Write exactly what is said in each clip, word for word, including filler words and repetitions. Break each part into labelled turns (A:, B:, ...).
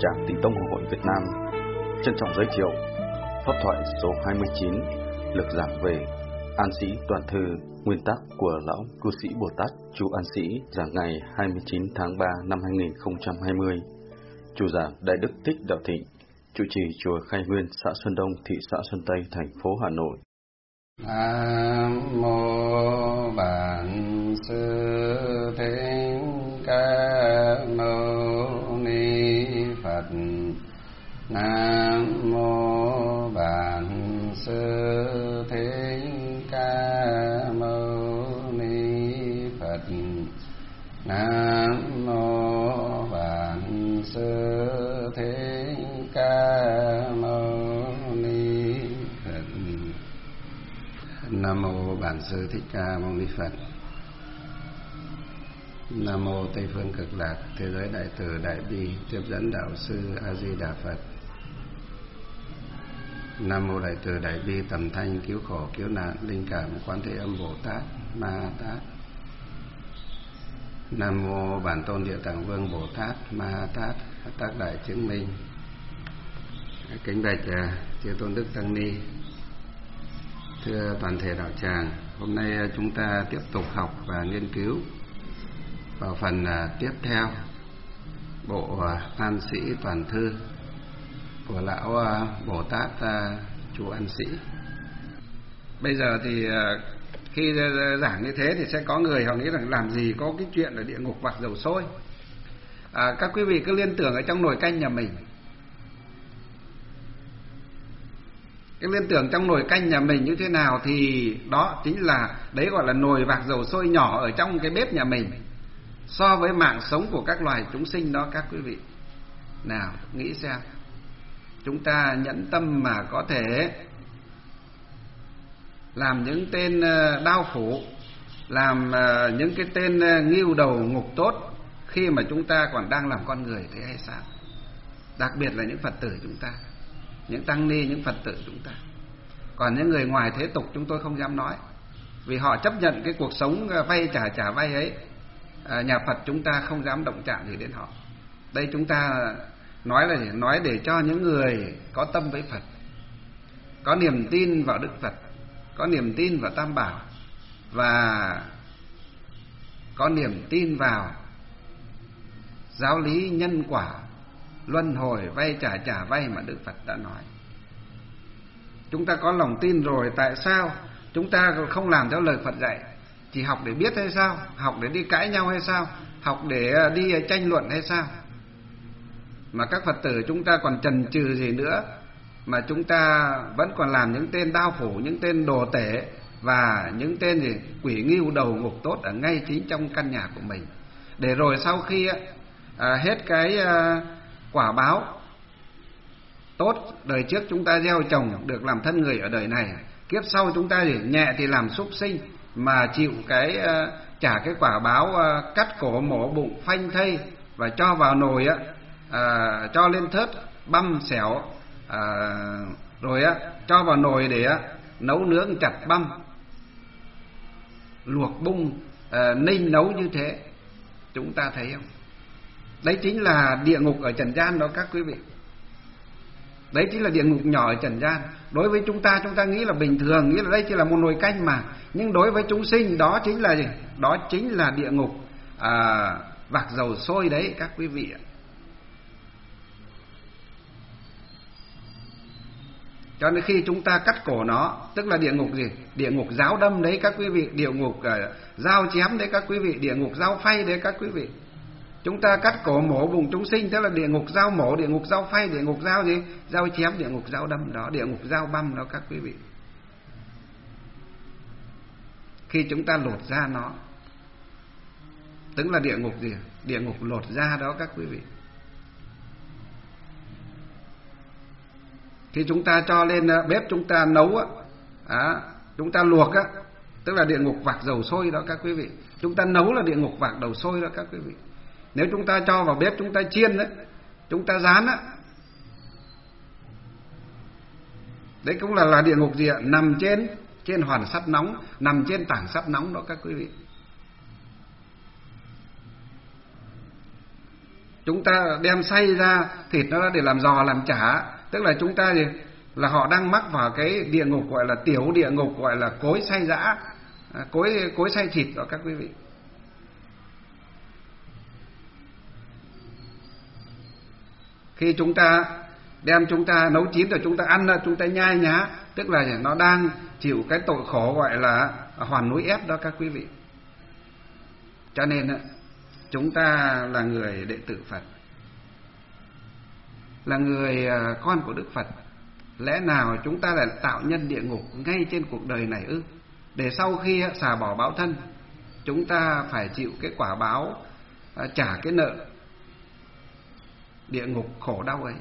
A: Tràng Tịnh Tông Hội Việt Nam trân trọng giới thiệu pháp thoại số hai mươi chín, lực giảng về An Sĩ Toàn Thư, nguyên tác của Lão Cư Sĩ Bồ Tát Chú An Sĩ, giảng ngày hai mươi chín tháng ba năm hai nghìn không trăm hai mươi. Chủ giảng Đại Đức Thích Đạo Thịnh, trụ trì chùa Khai Nguyên, xã Xuân Đông, thị xã Xuân Tây, thành phố Hà Nội.
B: Nam mô Bản Sư Thích Ca Mâu Ni Phật. Nam mô Bản Sư Thích Ca Mâu Ni Phật. Nam mô Bản Sư Thích Ca Mâu Ni Phật. Nam mô Bản Sư Thích Ca Mâu Ni Phật. Nam mô Tây Phương Cực Lạc Thế Giới Đại Từ Đại Bi Tiếp Dẫn Đạo Sư A Di Đà Phật. Nam mô Đại Từ Đại Bi Tầm Thanh Cứu Khổ Cứu Nạn Linh Cảm Quan Thế Âm Bồ Tát Ma Tát. Nam mô Bản Tôn Địa Tạng Vương Bồ Tát Ma Tát Tác Đại Chứng Minh. Kính bạch chư tôn đức tăng ni, thưa toàn thể đạo tràng, hôm nay chúng ta tiếp tục học và nghiên cứu vào phần tiếp theo bộ An Sĩ Toàn Thư của lão Bồ Tát Chú An Sĩ. Bây giờ thì khi giảng như thế thì sẽ có người họ nghĩ rằng làm gì có cái chuyện ở địa ngục vạc dầu sôi. À, các quý vị cứ liên tưởng ở trong nồi canh nhà mình. Cái liên tưởng trong nồi canh nhà mình như thế nào thì đó chính là, đấy gọi là nồi vạc dầu sôi nhỏ ở trong cái bếp nhà mình, so với mạng sống của các loài chúng sinh đó các quý vị. Nào, nghĩ xem, chúng ta nhẫn tâm mà có thể làm những tên đao phủ, làm những cái tên nghêu đầu ngục tốt khi mà chúng ta còn đang làm con người thế hay sao? Đặc biệt là những Phật tử chúng ta, những tăng ni, những Phật tử chúng ta. Còn những người ngoài thế tục chúng tôi không dám nói, vì họ chấp nhận cái cuộc sống vay trả trả vay ấy. À, nhà Phật chúng ta không dám động chạm gì đến họ. Đây chúng ta nói là gì? Nói để cho những người có tâm với Phật, có niềm tin vào Đức Phật, có niềm tin vào Tam Bảo, và có niềm tin vào giáo lý nhân quả, luân hồi, vay trả trả vay mà Đức Phật đã nói. Chúng ta có lòng tin rồi, tại sao chúng ta không làm theo lời Phật dạy? Chỉ học để biết hay sao? Học để đi cãi nhau hay sao? Học để đi tranh luận hay sao? Mà các Phật tử chúng ta còn chần chừ gì nữa, mà chúng ta vẫn còn làm những tên đao phủ, những tên đồ tể và những tên gì quỷ nghêu đầu ngục tốt ở ngay chính trong căn nhà của mình. Để rồi sau khi à, hết cái à, quả báo tốt đời trước chúng ta gieo trồng được làm thân người ở đời này, kiếp sau chúng ta gì nhẹ thì làm súc sinh mà chịu cái uh, trả cái quả báo uh, cắt cổ mổ bụng phanh thây và cho vào nồi á, uh, cho lên thớt băm xẻo, uh, rồi á cho vào nồi để uh, nấu nướng chặt băm luộc bung, uh, ninh nấu như thế. Chúng ta thấy không? Đấy chính là địa ngục ở trần gian đó các quý vị. Đấy chính là địa ngục nhỏ ở trần gian. Đối với chúng ta, chúng ta nghĩ là bình thường, nghĩ là đây chỉ là một nồi canh mà. Nhưng đối với chúng sinh, đó chính là gì? Đó chính là địa ngục à, vạc dầu sôi đấy các quý vị ạ. Cho nên khi chúng ta cắt cổ nó, tức là địa ngục gì? Địa ngục giáo đâm đấy các quý vị, địa ngục uh, dao chém đấy các quý vị, địa ngục dao phay đấy các quý vị. Chúng ta cắt cổ mổ bụng chúng sinh, thế là địa ngục dao mổ, địa ngục dao phay, địa ngục dao gì? Dao chém, địa ngục dao đâm đó, địa ngục dao băm đó các quý vị. Khi chúng ta lột da nó, tức là địa ngục gì? Địa ngục lột da đó các quý vị. Khi chúng ta cho lên bếp chúng ta nấu á, à, chúng ta luộc á, tức là địa ngục vạc dầu sôi đó các quý vị. Chúng ta nấu là địa ngục vạc dầu sôi đó các quý vị. Nếu chúng ta cho vào bếp chúng ta chiên đấy, chúng ta rán á, đấy cũng là là địa ngục gì ạ? Nằm trên trên hoàn sắt nóng, nằm trên tảng sắt nóng đó các quý vị. Chúng ta đem xay ra thịt nó ra để làm giò làm chả, tức là chúng ta thì là họ đang mắc vào cái địa ngục gọi là tiểu địa ngục, gọi là cối xay giã, cối cối xay thịt đó các quý vị. Khi chúng ta đem chúng ta nấu chín rồi chúng ta ăn là chúng ta nhai nhá, tức là nó đang chịu cái tội khổ gọi là hoàn núi ép đó các quý vị. Cho nên chúng ta là người đệ tử Phật, là người con của Đức Phật, lẽ nào chúng ta lại tạo nhân địa ngục ngay trên cuộc đời này ư? Để sau khi xả bỏ báo thân, chúng ta phải chịu cái quả báo, trả cái nợ địa ngục khổ đau ấy.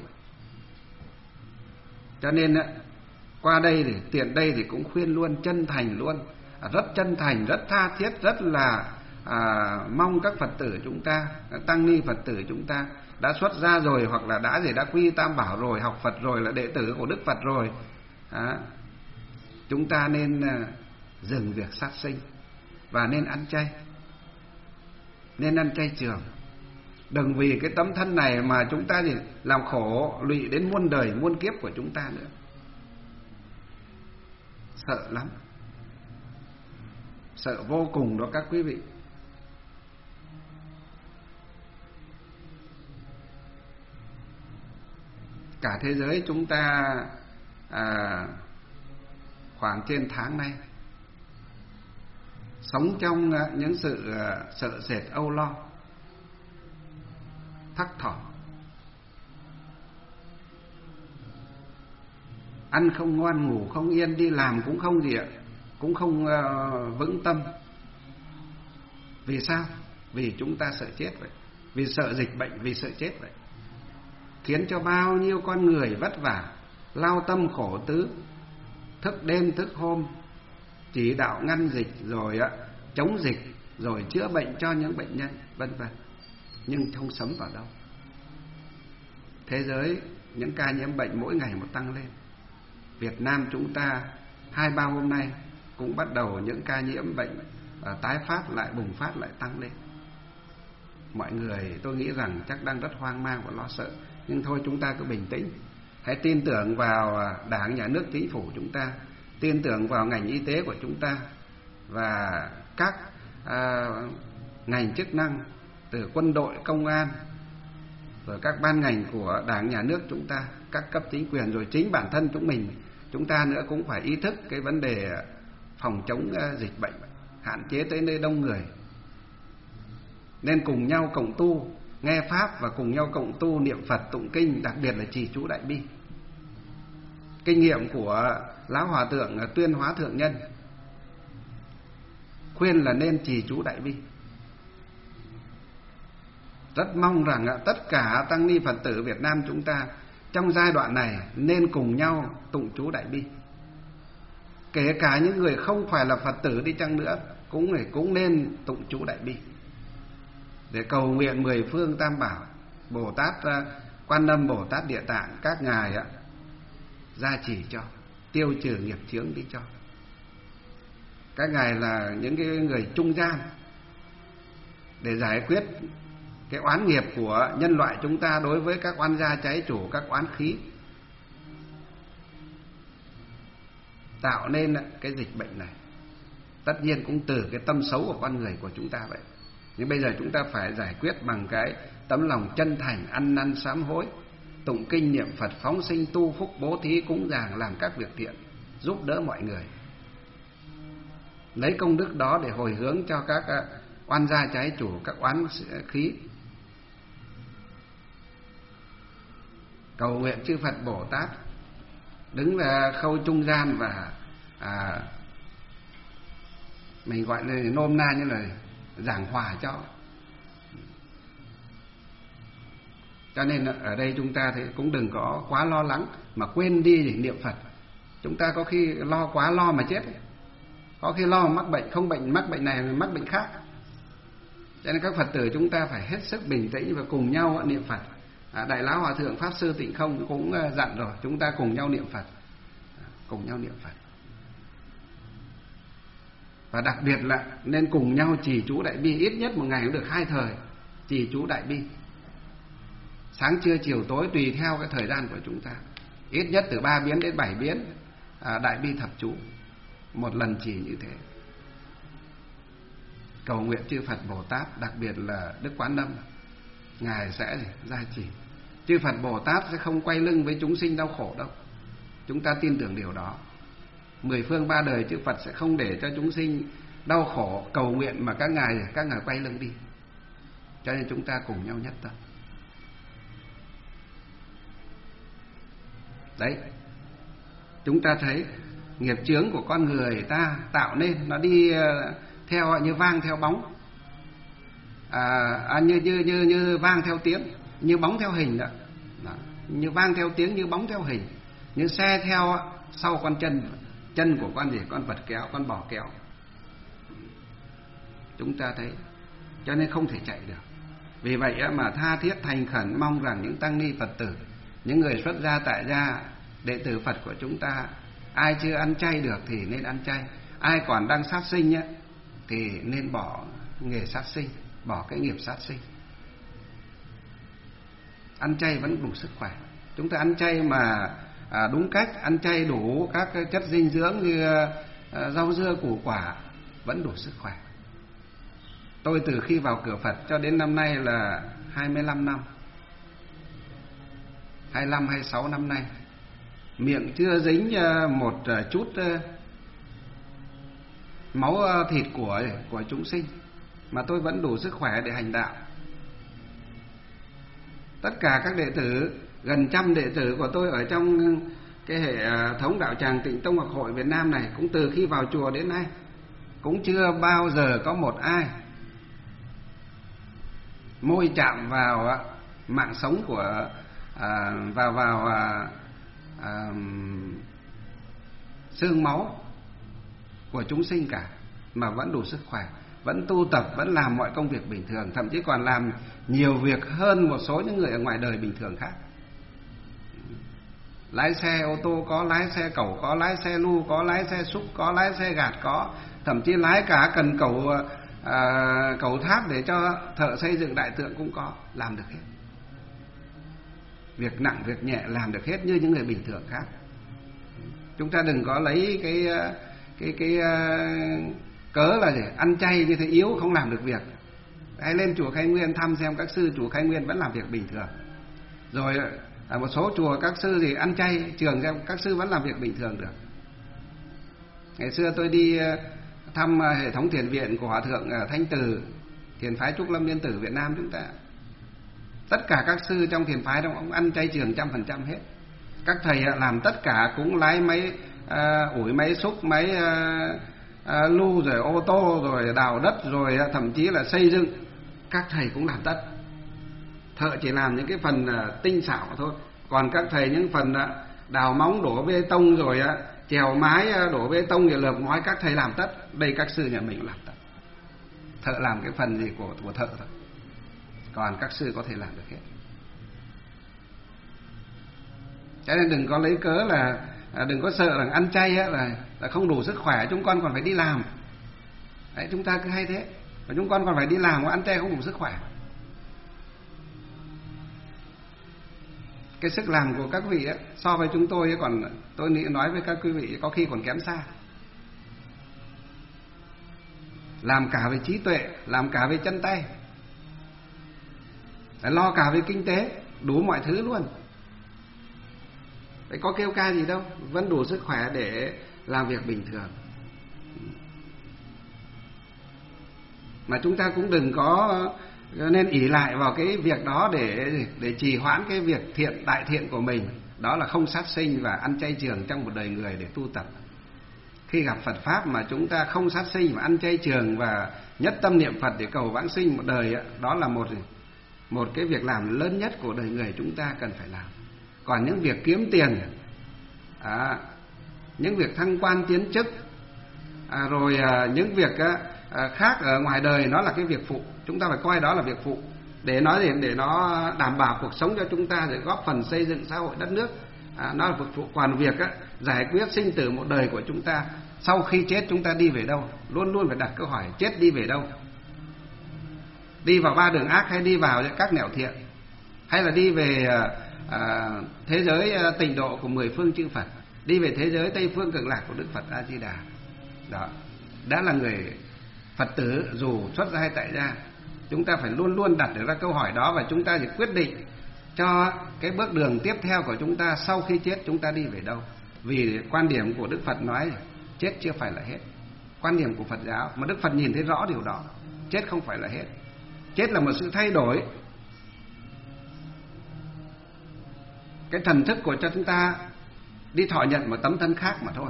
B: Cho nên qua đây thì tiện đây thì cũng khuyên luôn, chân thành luôn, rất chân thành, rất tha thiết, rất là à, mong các Phật tử chúng ta, tăng ni Phật tử chúng ta đã xuất gia rồi, hoặc là đã gì đã quy Tam Bảo rồi, học Phật rồi, là đệ tử của Đức Phật rồi, à, chúng ta nên dừng việc sát sinh và nên ăn chay, nên ăn chay trường. Đừng vì cái tấm thân này mà chúng ta thì làm khổ lụy đến muôn đời muôn kiếp của chúng ta nữa. Sợ lắm, sợ vô cùng đó các quý vị. Cả thế giới chúng ta à, khoảng trên tháng nay sống trong những sự sợ sệt âu lo, thắc thỏm, ăn không ngoan, ngủ không yên, đi làm cũng không gì ạ, cũng không uh, vững tâm. Vì sao? Vì chúng ta sợ chết vậy, vì sợ dịch bệnh, vì sợ chết vậy, khiến cho bao nhiêu con người vất vả, lao tâm khổ tứ, thức đêm thức hôm, chỉ đạo ngăn dịch rồi uh, chống dịch rồi chữa bệnh cho những bệnh nhân, vân vân, nhưng không sấm vào đâu. Thế giới những ca nhiễm bệnh mỗi ngày một tăng lên. Việt Nam chúng ta hai ba hôm nay cũng bắt đầu những ca nhiễm bệnh à, tái phát lại, bùng phát lại tăng lên. Mọi người tôi nghĩ rằng chắc đang rất hoang mang và lo sợ, nhưng thôi chúng ta cứ bình tĩnh, hãy tin tưởng vào Đảng, Nhà nước, Chính phủ chúng ta, tin tưởng vào ngành y tế của chúng ta và các à, ngành chức năng, từ quân đội, công an, rồi các ban ngành của Đảng, Nhà nước chúng ta, các cấp chính quyền, rồi chính bản thân chúng mình, chúng ta nữa cũng phải ý thức cái vấn đề phòng chống dịch bệnh, hạn chế tới nơi đông người. Nên cùng nhau cộng tu, nghe Pháp và cùng nhau cộng tu niệm Phật, tụng kinh, đặc biệt là trì chú Đại Bi. Kinh nghiệm của Lão Hòa Thượng Tuyên Hóa Thượng Nhân khuyên là nên trì chú Đại Bi. Rất mong rằng tất cả tăng ni Phật tử Việt Nam chúng ta trong giai đoạn này nên cùng nhau tụng chú Đại Bi. Kể cả những người không phải là Phật tử đi chăng nữa cũng cũng nên tụng chú Đại Bi để cầu nguyện mười phương Tam Bảo, Bồ Tát Quan Âm, Bồ Tát Địa Tạng, các ngài gia trì cho, tiêu trừ nghiệp chướng đi cho. Các ngài là những cái người trung gian để giải quyết cái oán nghiệp của nhân loại chúng ta đối với các oan gia trái chủ, các oán khí, tạo nên cái dịch bệnh này. Tất nhiên cũng từ cái tâm xấu của con người của chúng ta vậy. Nhưng bây giờ chúng ta phải giải quyết bằng cái tấm lòng chân thành, ăn năn sám hối, tụng kinh niệm Phật, phóng sinh tu phúc, bố thí cúng dường, làm các việc thiện, giúp đỡ mọi người. Lấy công đức đó để hồi hướng cho các oan gia trái chủ, các oán khí. Cầu nguyện chư Phật Bồ Tát đứng là khâu trung gian và à, mình gọi là nôm na như là giảng hòa cho. Cho nên ở đây chúng ta thì cũng đừng có quá lo lắng mà quên đi để niệm Phật. Chúng ta có khi lo quá lo mà chết, có khi lo mắc bệnh, không bệnh mắc bệnh này mắc bệnh khác. Cho nên các Phật tử chúng ta phải hết sức bình tĩnh và cùng nhau niệm Phật. À, Đại Lão Hòa Thượng Pháp Sư Tịnh Không cũng dặn rồi, chúng ta cùng nhau niệm Phật, cùng nhau niệm Phật. Và đặc biệt là nên cùng nhau trì chú Đại Bi, ít nhất một ngày cũng được hai thời trì chú Đại Bi. sáng trưa chiều tối tùy theo cái thời gian của chúng ta, ít nhất từ ba biến đến bảy biến à, đại bi thập chú một lần chỉ như thế, cầu nguyện chư Phật Bồ Tát, đặc biệt là Đức Quán Âm, ngài sẽ gia trì. Chư Phật Bồ Tát sẽ không quay lưng với chúng sinh đau khổ đâu, chúng ta tin tưởng điều đó. Mười phương ba đời chư Phật sẽ không để cho chúng sinh đau khổ cầu nguyện mà các ngài các ngài quay lưng đi. Cho nên chúng ta cùng nhau nhất tâm. Đấy, chúng ta thấy nghiệp chướng của con người ta tạo nên nó đi theo như vang theo bóng, à, à, như như như như vang theo tiếng, như bóng theo hình đó. Đó, như vang theo tiếng, như bóng theo hình, như xe theo sau con chân, chân của con gì, con vật kéo, con bò kéo. Chúng ta thấy, cho nên không thể chạy được. Vì vậy mà tha thiết thành khẩn mong rằng những tăng ni Phật tử, những người xuất gia tại gia, đệ tử Phật của chúng ta, ai chưa ăn chay được thì nên ăn chay, ai còn đang sát sinh thì nên bỏ nghề sát sinh, bỏ cái nghiệp sát sinh. Ăn chay vẫn đủ sức khỏe. Chúng ta ăn chay mà à, đúng cách, ăn chay đủ các chất dinh dưỡng như à, rau dưa củ quả, vẫn đủ sức khỏe. Tôi từ khi vào cửa Phật cho đến năm nay là hai mươi lăm năm, hai mươi lăm, hai mươi sáu năm nay, miệng chưa dính một chút máu thịt của của chúng sinh, mà tôi vẫn đủ sức khỏe để hành đạo. Tất cả các đệ tử, gần trăm đệ tử của tôi ở trong cái hệ thống đạo tràng Tịnh Tông Học Hội Việt Nam này, cũng từ khi vào chùa đến nay, cũng chưa bao giờ có một ai môi chạm vào mạng sống của à, vào vào à, à, xương máu của chúng sinh cả, mà vẫn đủ sức khỏe, vẫn tu tập, vẫn làm mọi công việc bình thường, thậm chí còn làm nhiều việc hơn một số những người ở ngoài đời bình thường khác. Lái xe ô tô có, lái xe cẩu có, lái xe lu có, lái xe xúc có, lái xe gạt có, thậm chí lái cả cần cẩu à, cầu tháp để cho thợ xây dựng đại tượng cũng có, làm được hết. Việc nặng việc nhẹ làm được hết như những người bình thường khác. Chúng ta đừng có lấy cái cái cái, cái cớ là gì? Ăn chay như thế yếu không làm được việc. Hãy lên chùa Khai Nguyên thăm xem các sư chùa Khai Nguyên vẫn làm việc bình thường. Rồi ở một số chùa các sư thì ăn chay trường xem các sư vẫn làm việc bình thường được. Ngày xưa tôi đi thăm hệ thống thiền viện của Hòa thượng Thanh Từ, thiền phái Trúc Lâm Yên Tử Việt Nam chúng ta. Tất cả các sư trong thiền phái đó cũng ăn chay trường trăm phần trăm hết. Các thầy làm tất cả, cũng lái máy à, ủi máy xúc, máy à, à, lu, rồi ô tô, rồi đào đất, rồi thậm chí là xây dựng, các thầy cũng làm tất. Thợ chỉ làm những cái phần à, tinh xảo thôi, còn các thầy những phần à, đào móng, đổ bê tông, rồi à, chèo mái, à, đổ bê tông, rồi lợp ngói, các thầy làm tất. Đây các sư nhà mình làm tất. Thợ làm cái phần gì của của thợ thôi, còn các sư có thể làm được hết. Cho nên đừng có lấy cớ là à, đừng có sợ rằng ăn chay á, là, là không đủ sức khỏe, chúng con còn phải đi làm. Đấy, chúng ta cứ hay thế, và chúng con còn phải đi làm, ăn chay không đủ sức khỏe. Cái sức làm của các vị á, so với chúng tôi còn, tôi nói với các quý vị có khi còn kém xa. Làm cả về trí tuệ, làm cả về chân tay, lo cả về kinh tế, đủ mọi thứ luôn. Vậy có kêu ca gì đâu, vẫn đủ sức khỏe để làm việc bình thường. Mà chúng ta cũng đừng có nên ỷ lại vào cái việc đó để để trì hoãn cái việc thiện đại thiện của mình, đó là không sát sinh và ăn chay trường trong một đời người để tu tập. Khi gặp Phật pháp mà chúng ta không sát sinh và ăn chay trường và nhất tâm niệm Phật để cầu vãng sinh một đời, đó là một một cái việc làm lớn nhất của đời người chúng ta cần phải làm. Còn những việc kiếm tiền, à, những việc thăng quan tiến chức, à, rồi à, những việc à, khác ở ngoài đời, nó là cái việc phụ. Chúng ta phải coi đó là việc phụ, để nói để, để nó đảm bảo cuộc sống cho chúng ta, để góp phần xây dựng xã hội đất nước. À, nó là việc phụ. Còn việc á, giải quyết sinh tử một đời của chúng ta, sau khi chết chúng ta đi về đâu, luôn luôn phải đặt câu hỏi chết đi về đâu. Đi vào ba đường ác hay đi vào các nẻo thiện, hay là đi về à, thế giới tịnh độ của mười phương chư Phật, đi về thế giới Tây phương cực lạc của Đức Phật A Di Đà. Đó, đã là người Phật tử dù xuất gia hay tại gia, chúng ta phải luôn luôn đặt được ra câu hỏi đó, và chúng ta chỉ quyết định cho cái bước đường tiếp theo của chúng ta sau khi chết chúng ta đi về đâu. Vì quan điểm của Đức Phật nói chết chưa phải là hết. Quan điểm của Phật giáo mà Đức Phật nhìn thấy rõ điều đó, chết không phải là hết. Chết là một sự thay đổi cái thần thức của cho chúng ta đi thọ nhận một tấm thân khác mà thôi.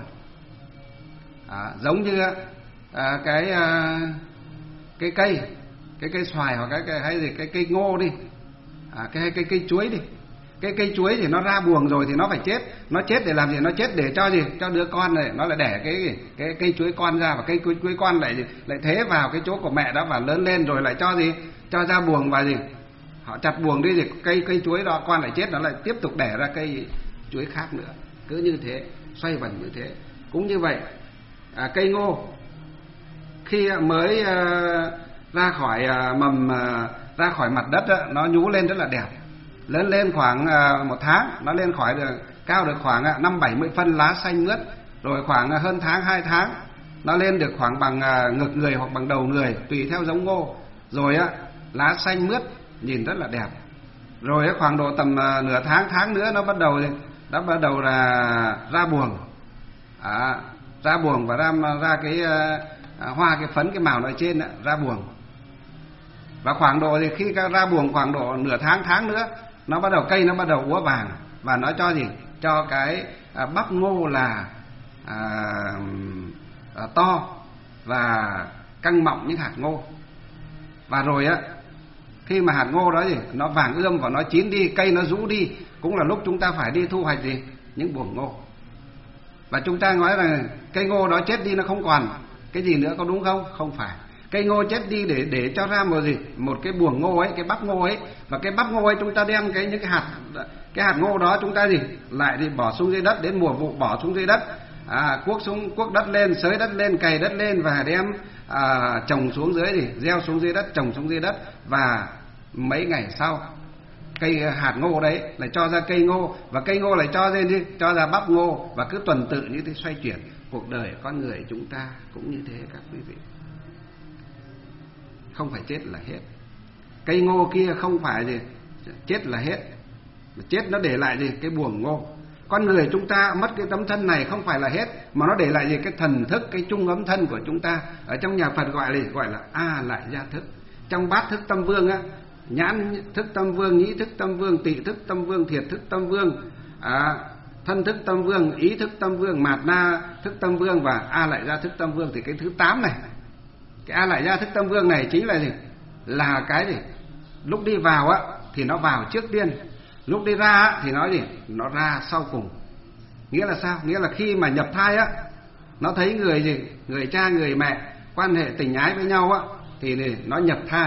B: À, giống như à, cái à, cái cây cái cây xoài hoặc cái, cái hay gì cái cây ngô đi, à, cái cây cây chuối đi. Cái cây chuối thì nó ra buồng rồi thì nó phải chết. Nó chết để làm gì? Nó chết để cho gì? Cho đứa con này nó lại đẻ cái cái cây chuối con ra, và cây chuối, chuối con lại lại thế vào cái chỗ của mẹ đó và lớn lên rồi lại cho gì? Cho ra buồng và gì? Họ chặt buồng đi thì cây cây chuối đó con lại chết, nó lại tiếp tục đẻ ra cây chuối khác nữa. Cứ như thế, xoay vần như thế. Cũng như vậy, à, cây ngô khi mới uh, ra khỏi uh, mầm uh, ra khỏi mặt đất đó, nó nhú lên rất là đẹp. Lớn lên khoảng uh, một tháng, nó lên khỏi được, cao được khoảng uh, năm bảy mươi phân, lá xanh mướt. Rồi khoảng uh, hơn tháng, hai tháng nó lên được khoảng bằng uh, ngực người hoặc bằng đầu người, tùy theo giống ngô. Rồi uh, lá xanh mướt, nhìn rất là đẹp. Rồi uh, khoảng độ tầm uh, nửa tháng, tháng nữa nó bắt đầu nó bắt đầu là ra buồng, à, ra buồng và ra ra cái uh, hoa cái phấn cái màu ở trên đó, ra buồng. Và khoảng độ thì khi ra buồng khoảng độ nửa tháng tháng nữa nó bắt đầu cây nó bắt đầu úa vàng, và nó cho gì? Cho cái à, bắp ngô là à, à, to và căng mọng những hạt ngô. Và rồi á, khi mà hạt ngô đó gì nó vàng ươm và nó chín đi, cây nó rũ đi, cũng là lúc chúng ta phải đi thu hoạch gì? Những buồng ngô. Và chúng ta nói là cây ngô đó chết đi nó không còn cái gì nữa, có đúng không? Không phải. Cây ngô chết đi để để cho ra một gì? Một cái buồng ngô ấy, cái bắp ngô ấy, và cái bắp ngô ấy chúng ta đem cái những cái hạt cái hạt ngô đó chúng ta gì? Lại thì bỏ xuống dưới đất, đến mùa vụ bỏ xuống dưới đất. À, cuốc xuống cuốc đất lên, xới đất lên, cày đất lên và đem à, trồng xuống dưới gì? Gieo xuống dưới đất, trồng xuống dưới đất, và mấy ngày sau cây hạt ngô đấy lại cho ra cây ngô, và cây ngô lại cho lên đi, cho ra bắp ngô, và cứ tuần tự như thế xoay chuyển. Cuộc đời con người chúng ta cũng như thế các quý vị. Không phải chết là hết. Cây ngô kia không phải gì chết là hết, mà chết nó để lại gì? Cái buồng ngô. Con người chúng ta mất cái tấm thân này không phải là hết, mà nó để lại gì? Cái thần thức, cái chung ấm thân của chúng ta. Ở trong nhà Phật gọi là gọi là A lại gia thức. Trong bát thức tâm vương á, nhãn thức tâm vương, nhĩ thức tâm vương, tị thức tâm vương, thiệt thức tâm vương, à, thân thức tâm vương, ý thức tâm vương, mạt na thức tâm vương và A lại gia thức tâm vương. Thì cái thứ tám này, cái A lại gia thức tâm vương này chính là gì? Là cái gì? Lúc đi vào á thì nó vào trước tiên, lúc đi ra á thì nó gì? Nó ra sau cùng. Nghĩa là sao? Nghĩa là khi mà nhập thai á, nó thấy người gì? Người cha người mẹ quan hệ tình ái với nhau á, thì nó nhập thai.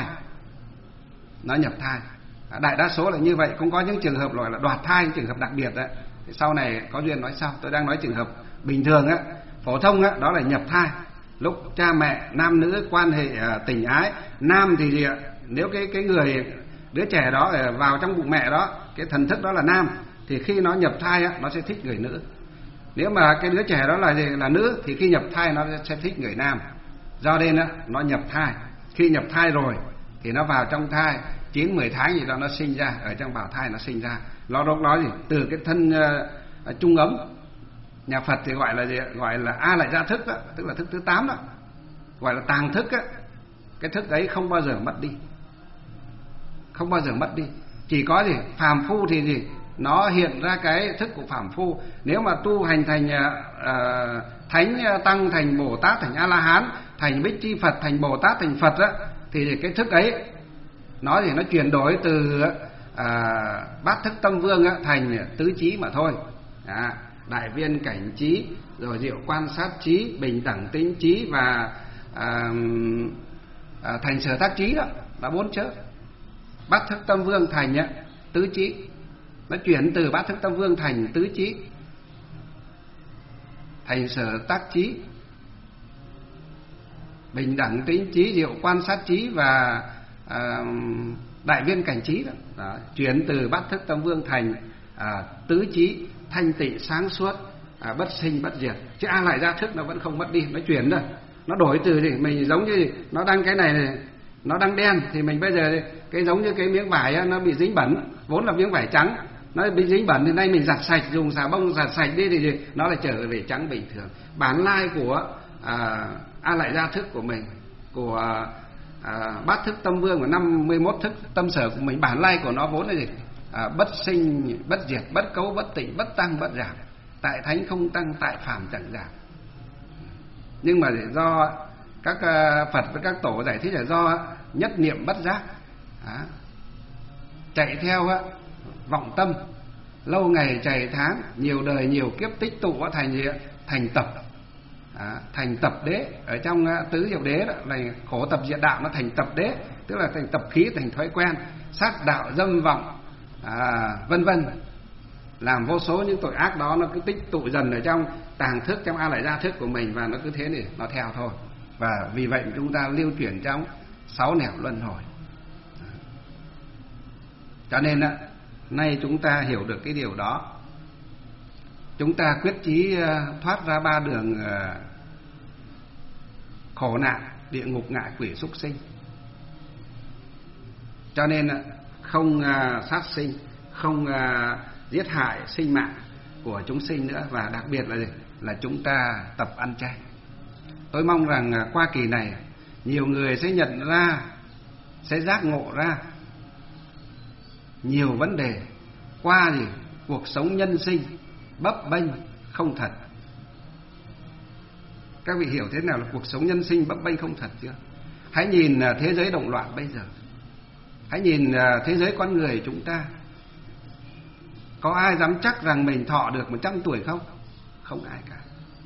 B: Nó nhập thai. Đại đa số là như vậy, cũng có những trường hợp gọi là đoạt thai, những trường hợp đặc biệt đấy. Thì sau này có duyên nói sau. Tôi đang nói trường hợp bình thường á, phổ thông á, đó là nhập thai. Lúc cha mẹ nam nữ quan hệ tình ái, nam thì gì ạ? Nếu cái cái người đứa trẻ đó vào trong bụng mẹ đó, cái thần thức đó là nam, thì khi nó nhập thai á, nó sẽ thích người nữ. Nếu mà cái đứa trẻ đó là gì? Là nữ, thì khi nhập thai nó sẽ thích người nam. Do nên á, nó nhập thai. Khi nhập thai rồi thì nó vào trong thai chín mười tháng gì đó nó sinh ra, ở trong bào thai nó sinh ra. Nó đó nói gì? Từ cái thân uh, trung ấm. Nhà Phật thì gọi là gì? Gọi là A lại gia thức đó, tức là thức thứ tám đó. Gọi là tàng thức á. Cái thức ấy không bao giờ mất đi. Không bao giờ mất đi. Chỉ có gì? Phàm phu thì gì? Nó hiện ra cái thức của phàm phu. Nếu mà tu hành thành uh, thánh tăng, thành Bồ Tát, thành A La Hán, thành Bích Chi Phật, thành Bồ Tát, thành Phật á, thì cái thức ấy nó thì nó chuyển đổi từ à, bát thức tâm vương á, thành tứ trí mà thôi. À, đại viên cảnh trí, rồi diệu quan sát trí, bình đẳng tính trí và à, à, thành sở tác trí đó, là bốn chớ. Bát thức tâm vương thành á, tứ trí. Nó chuyển từ bát thức tâm vương thành tứ trí, thành sở tác trí, bình đẳng tính trí, diệu quan sát trí và à, đại viên cảnh trí đó, đó. Chuyển từ bát thức tâm vương thành à, tứ trí thanh tịnh sáng suốt, à, bất sinh bất diệt. Chứ A Lại Gia Thức nó vẫn không mất đi, nó chuyển rồi, nó đổi từ thì mình giống như nó đang cái này, này nó đang đen thì mình bây giờ cái giống như cái miếng vải nó bị dính bẩn, vốn là miếng vải trắng nó bị dính bẩn thì nay mình giặt sạch, dùng xà bông giặt sạch đi thì nó lại trở về trắng bình thường. Bản lai của à, A Lại Gia Thức của mình, của à, bát thức tâm vương của năm mươi mốt thức tâm sở của mình, bản lai của nó vốn là gì? À, bất sinh bất diệt, bất cấu bất tịnh, bất tăng bất giảm, tại thánh không tăng, tại phàm chẳng giảm. Nhưng mà do các Phật với các tổ giải thích là do nhất niệm bất giác, à, chạy theo vọng tâm, lâu ngày chày tháng, nhiều đời nhiều kiếp tích tụ thành gì? Thành tập, à, thành tập đế. Ở trong tứ diệu đế đó là khổ tập diệt đạo, nó thành tập đế, tức là thành tập khí, thành thói quen, sát đạo dâm vọng, à, vân vân, làm vô số những tội ác đó nó cứ tích tụ dần ở trong tàng thức, trong A Lại Gia Thức của mình, và nó cứ thế này nó theo thôi. Và vì vậy chúng ta lưu chuyển trong sáu nẻo luân hồi. Cho nên á, nay chúng ta hiểu được cái điều đó, chúng ta quyết chí thoát ra ba đường khổ nạn, địa ngục, ngạ quỷ, súc sinh. Cho nên không sát sinh, không giết hại sinh mạng của chúng sinh nữa, và đặc biệt là gì? Là chúng ta tập ăn chay. Tôi mong rằng qua kỳ này nhiều người sẽ nhận ra, sẽ giác ngộ ra nhiều vấn đề qua gì? Cuộc sống nhân sinh bấp bênh không thật. Các vị hiểu thế nào là cuộc sống nhân sinh bấp bênh không thật chưa? Hãy nhìn thế giới động loạn bây giờ, hãy nhìn thế giới con người chúng ta. Có ai dám chắc rằng mình thọ được một trăm tuổi không? Không ai cả.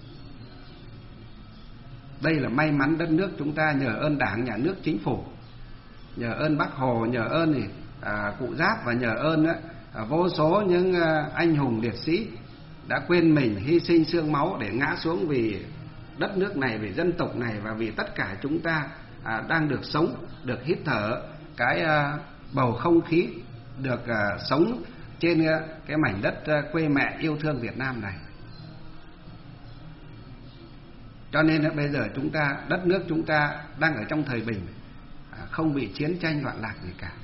B: Đây là may mắn đất nước chúng ta, nhờ ơn Đảng, Nhà nước, Chính phủ, nhờ ơn Bác Hồ, nhờ ơn thì, à, cụ Giáp, và nhờ ơn á, à, vô số những à, anh hùng liệt sĩ đã quên mình, hy sinh xương máu để ngã xuống vì đất nước này, vì dân tộc này, và vì tất cả chúng ta à, đang được sống, được hít thở cái à, bầu không khí, được à, sống trên à, cái mảnh đất à, quê mẹ yêu thương Việt Nam này. Cho nên bây giờ chúng ta, đất nước chúng ta đang ở trong thời bình, không bị chiến tranh loạn lạc gì cả.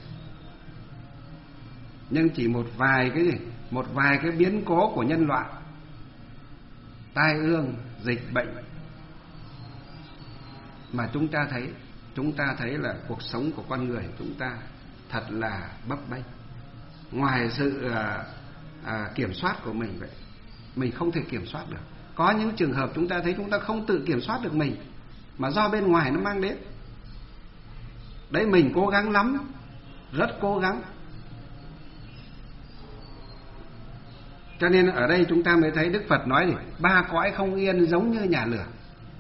B: Nhưng chỉ một vài cái gì, một vài cái biến cố của nhân loại, tai ương, dịch bệnh, mà chúng ta thấy, chúng ta thấy là cuộc sống của con người chúng ta thật là bấp bênh, ngoài sự à, à, kiểm soát của mình vậy. Mình không thể kiểm soát được. Có những trường hợp chúng ta thấy chúng ta không tự kiểm soát được mình, mà do bên ngoài nó mang đến. Đấy, mình cố gắng lắm, rất cố gắng. Cho nên ở đây chúng ta mới thấy Đức Phật nói gì? Ba cõi không yên giống như nhà lửa.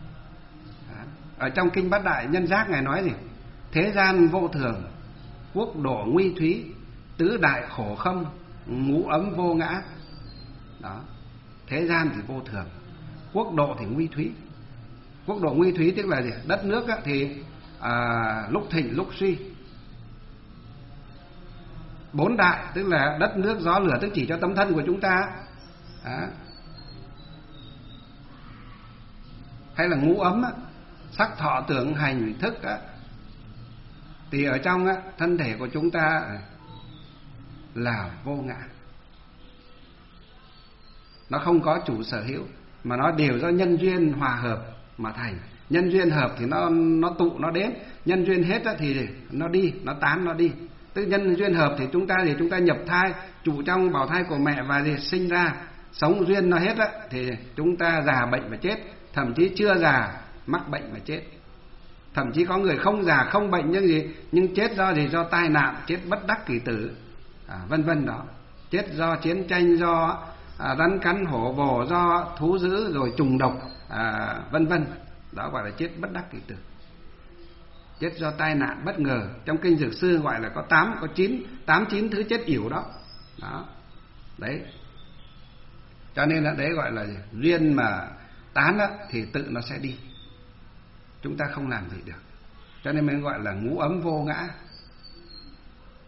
B: Ở trong Kinh Bát Đại Nhân Giác Ngài nói gì? Thế gian vô thường, quốc độ nguy thúy, tứ đại khổ không, ngũ ấm vô ngã. Đó. Thế gian thì vô thường, quốc độ thì nguy thúy. Quốc độ nguy thúy tức là gì? Đất nước thì à, lúc thịnh lúc suy. Bốn đại tức là đất nước gió lửa, tức chỉ cho tấm thân của chúng ta. À. Hay là ngũ ấm á, sắc thọ tưởng hành thức á, thì ở trong á, thân thể của chúng ta là vô ngã. Nó không có chủ sở hữu, mà nó đều do nhân duyên hòa hợp mà thành. Nhân duyên hợp thì nó nó tụ, nó đến. Nhân duyên hết á thì nó đi, nó tán, nó đi. Tức nhân duyên hợp thì chúng ta thì chúng ta nhập thai, trụ trong bào thai của mẹ và thì sinh ra. Sống duyên nó hết á thì chúng ta già bệnh và chết. Thậm chí chưa già mắc bệnh mà chết. Thậm chí có người không già không bệnh nhưng gì, nhưng chết do gì? Do tai nạn, chết bất đắc kỳ tử, à, vân vân đó. Chết do chiến tranh, do à, rắn cắn hổ vồ, do thú dữ rồi trùng độc, à, vân vân. Đó gọi là chết bất đắc kỳ tử. Chết do tai nạn bất ngờ. Trong Kinh Dược Sư gọi là có tám, có chín, tám chín thứ chết yểu đó. Đó. Đấy. Cho nên là đấy gọi là gì? Duyên mà tán đó, thì tự nó sẽ đi. Chúng ta không làm gì được. Cho nên mới gọi là ngũ ấm vô ngã.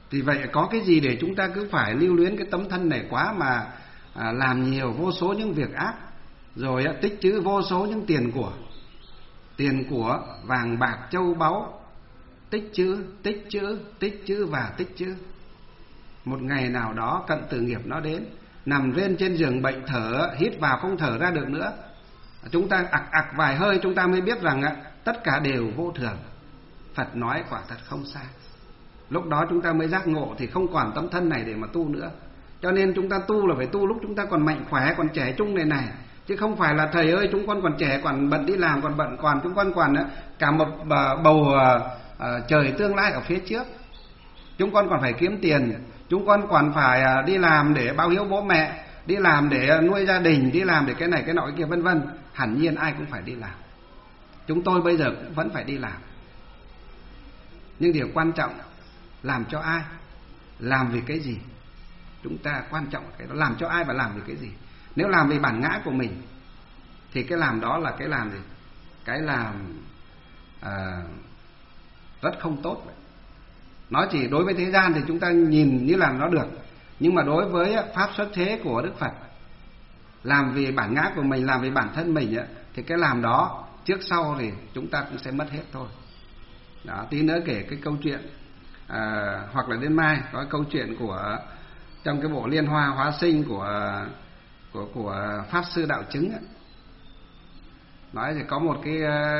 B: Thì vậy có cái gì để chúng ta cứ phải lưu luyến cái tấm thân này quá mà à, làm nhiều vô số những việc ác, rồi à, tích trữ vô số những tiền của, tiền của vàng bạc châu báu, tích trữ, tích trữ, tích trữ và tích trữ. Một ngày nào đó cận tử nghiệp nó đến, nằm rên trên giường bệnh thở, hít vào không thở ra được nữa. Chúng ta ặc ặc vài hơi chúng ta mới biết rằng tất cả đều vô thường. Phật nói quả thật không sai. Lúc đó chúng ta mới giác ngộ thì không còn tấm thân này để mà tu nữa. Cho nên chúng ta tu là phải tu lúc chúng ta còn mạnh khỏe, còn trẻ trung này này. Chứ không phải là thầy ơi chúng con còn trẻ, còn bận đi làm, còn bận còn chúng con còn cả một bầu uh, trời tương lai ở phía trước. Chúng con còn phải kiếm tiền, chúng con còn phải đi làm để báo hiếu bố mẹ, đi làm để nuôi gia đình, đi làm để cái này cái nọ cái kia vân vân. Hẳn nhiên ai cũng phải đi làm. Chúng tôi bây giờ cũng vẫn phải đi làm. Nhưng điều quan trọng làm cho ai, làm vì cái gì? Chúng ta quan trọng cái đó, làm cho ai và làm vì cái gì? Nếu làm vì bản ngã của mình thì cái làm đó là cái làm gì? Cái làm à, rất không tốt vậy. Nó chỉ đối với thế gian thì chúng ta nhìn như là nó được, nhưng mà đối với pháp xuất thế của Đức Phật, làm vì bản ngã của mình, làm vì bản thân mình thì cái làm đó trước sau thì chúng ta cũng sẽ mất hết thôi. Đó, tí nữa kể cái câu chuyện à, hoặc là đến mai có câu chuyện của trong cái bộ Liên Hoa Hóa Sinh của của của Pháp Sư Đạo Chứng ấy. Nói thì có một cái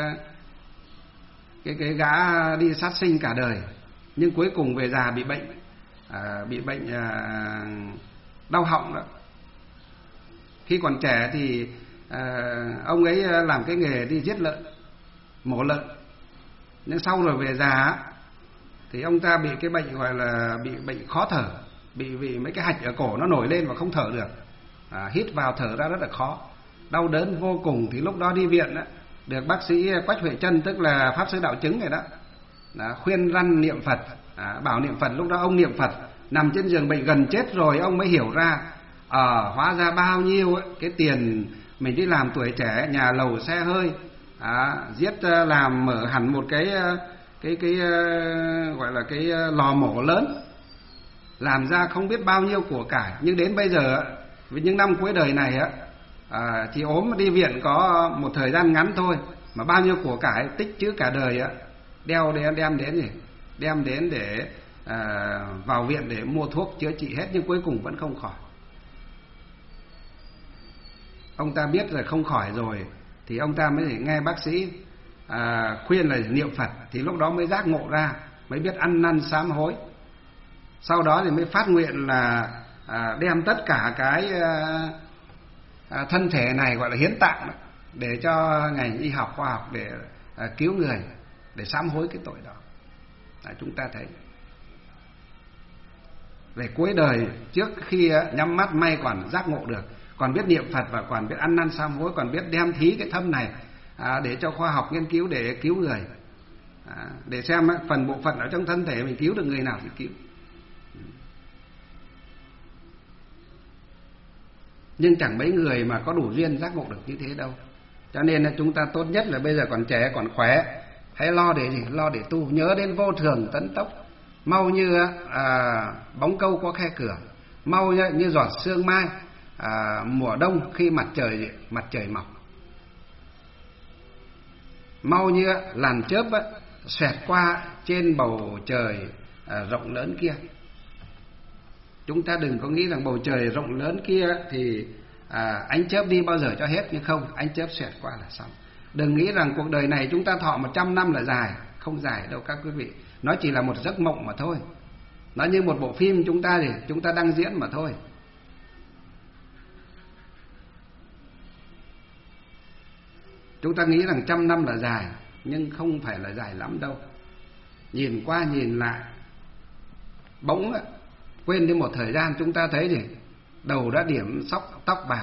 B: cái cái gã đi sát sinh cả đời, nhưng cuối cùng về già bị bệnh à, bị bệnh à, đau họng đó. Khi còn trẻ thì à, ông ấy làm cái nghề đi giết lợn, mổ lợn. Nhưng sau rồi về già thì ông ta bị cái bệnh gọi là bị bệnh khó thở, bị vì mấy cái hạch ở cổ nó nổi lên và không thở được, à, hít vào thở ra rất là khó, đau đớn vô cùng. Thì lúc đó đi viện đó, được bác sĩ Quách Huệ Chân, tức là Pháp Sư Đạo Chứng này đó, đó khuyên răn niệm Phật, à, bảo niệm Phật. Lúc đó ông niệm Phật nằm trên giường bệnh gần chết rồi, ông mới hiểu ra à, hóa ra bao nhiêu ấy, cái tiền mình đi làm tuổi trẻ, nhà lầu xe hơi, à, giết làm mở hẳn một cái cái cái gọi là cái lò mổ lớn, làm ra không biết bao nhiêu của cải. Nhưng đến bây giờ với những năm cuối đời này á, à, chỉ ốm đi viện có một thời gian ngắn thôi mà bao nhiêu của cải tích trữ cả đời á, đeo đem đem đến gì đem đến để à, vào viện để mua thuốc chữa trị hết, nhưng cuối cùng vẫn không khỏi. Ông ta biết là không khỏi rồi thì ông ta mới nghe bác sĩ à, khuyên là niệm Phật, thì lúc đó mới giác ngộ ra, mới biết ăn năn sám hối. Sau đó thì mới phát nguyện là à, đem tất cả cái à, à, thân thể này gọi là hiến tạng đó, để cho ngành y học khoa học để à, cứu người, để sám hối cái tội đó. À, chúng ta thấy về cuối đời, trước khi nhắm mắt may còn giác ngộ được, còn biết niệm Phật và còn biết ăn năn sám hối, còn biết đem thí cái thâm này à, để cho khoa học nghiên cứu để cứu người, à, để xem phần bộ phận ở trong thân thể mình cứu được người nào thì cứu. Nhưng chẳng mấy người mà có đủ duyên giác ngộ được như thế đâu. Cho nên là chúng ta tốt nhất là bây giờ còn trẻ còn khỏe, hãy lo để gì? Lo để tu, nhớ đến vô thường tấn tốc, mau như à, bóng câu qua khe cửa, mau như, như giọt sương mai à, mùa đông khi mặt trời mặt trời mọc, mau như làn chớp á, xoẹt qua trên bầu trời à, rộng lớn kia. Chúng ta đừng có nghĩ rằng bầu trời rộng lớn kia thì à, ánh chớp đi bao giờ cho hết, nhưng không, ánh chớp xoẹt qua là xong. Đừng nghĩ rằng cuộc đời này chúng ta thọ một trăm năm là dài, không dài đâu các quý vị. Nó chỉ là một giấc mộng mà thôi. Nó như một bộ phim chúng ta thì chúng ta đang diễn mà thôi. Chúng ta nghĩ rằng trăm năm là dài, nhưng không phải là dài lắm đâu. Nhìn qua nhìn lại, bỗng quên đi một thời gian chúng ta thấy gì? Đầu đã điểm sóc, tóc bạc,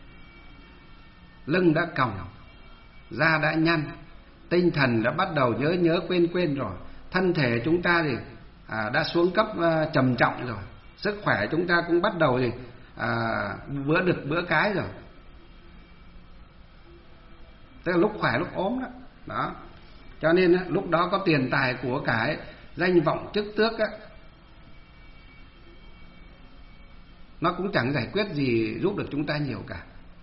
B: lưng đã còng, da đã nhăn, tinh thần đã bắt đầu nhớ nhớ quên quên rồi. Thân thể chúng ta thì à, đã xuống cấp à, trầm trọng rồi. Sức khỏe chúng ta cũng bắt đầu gì à, bữa đực bữa cái rồi. Tức là lúc khỏe lúc ốm đó. Đó. Cho nên lúc đó có tiền tài của cải, danh vọng chức tước á, nó cũng chẳng giải quyết gì giúp được chúng ta nhiều cả.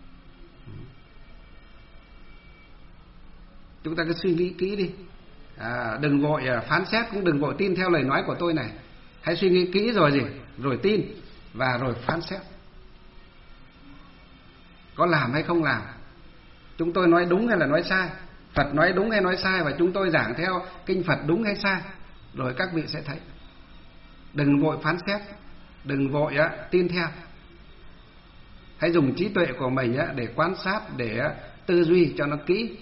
B: Chúng ta cứ suy nghĩ kỹ đi, à, đừng vội phán xét, cũng đừng vội tin theo lời nói của tôi này. Hãy suy nghĩ kỹ rồi gì, rồi tin và rồi phán xét. Có làm hay không làm, chúng tôi nói đúng hay là nói sai, Phật nói đúng hay nói sai, và chúng tôi giảng theo kinh Phật đúng hay sai, rồi các vị sẽ thấy. Đừng vội phán xét, đừng vội á, tin theo. Hãy dùng trí tuệ của mình á, để quan sát, để á, tư duy cho nó kỹ,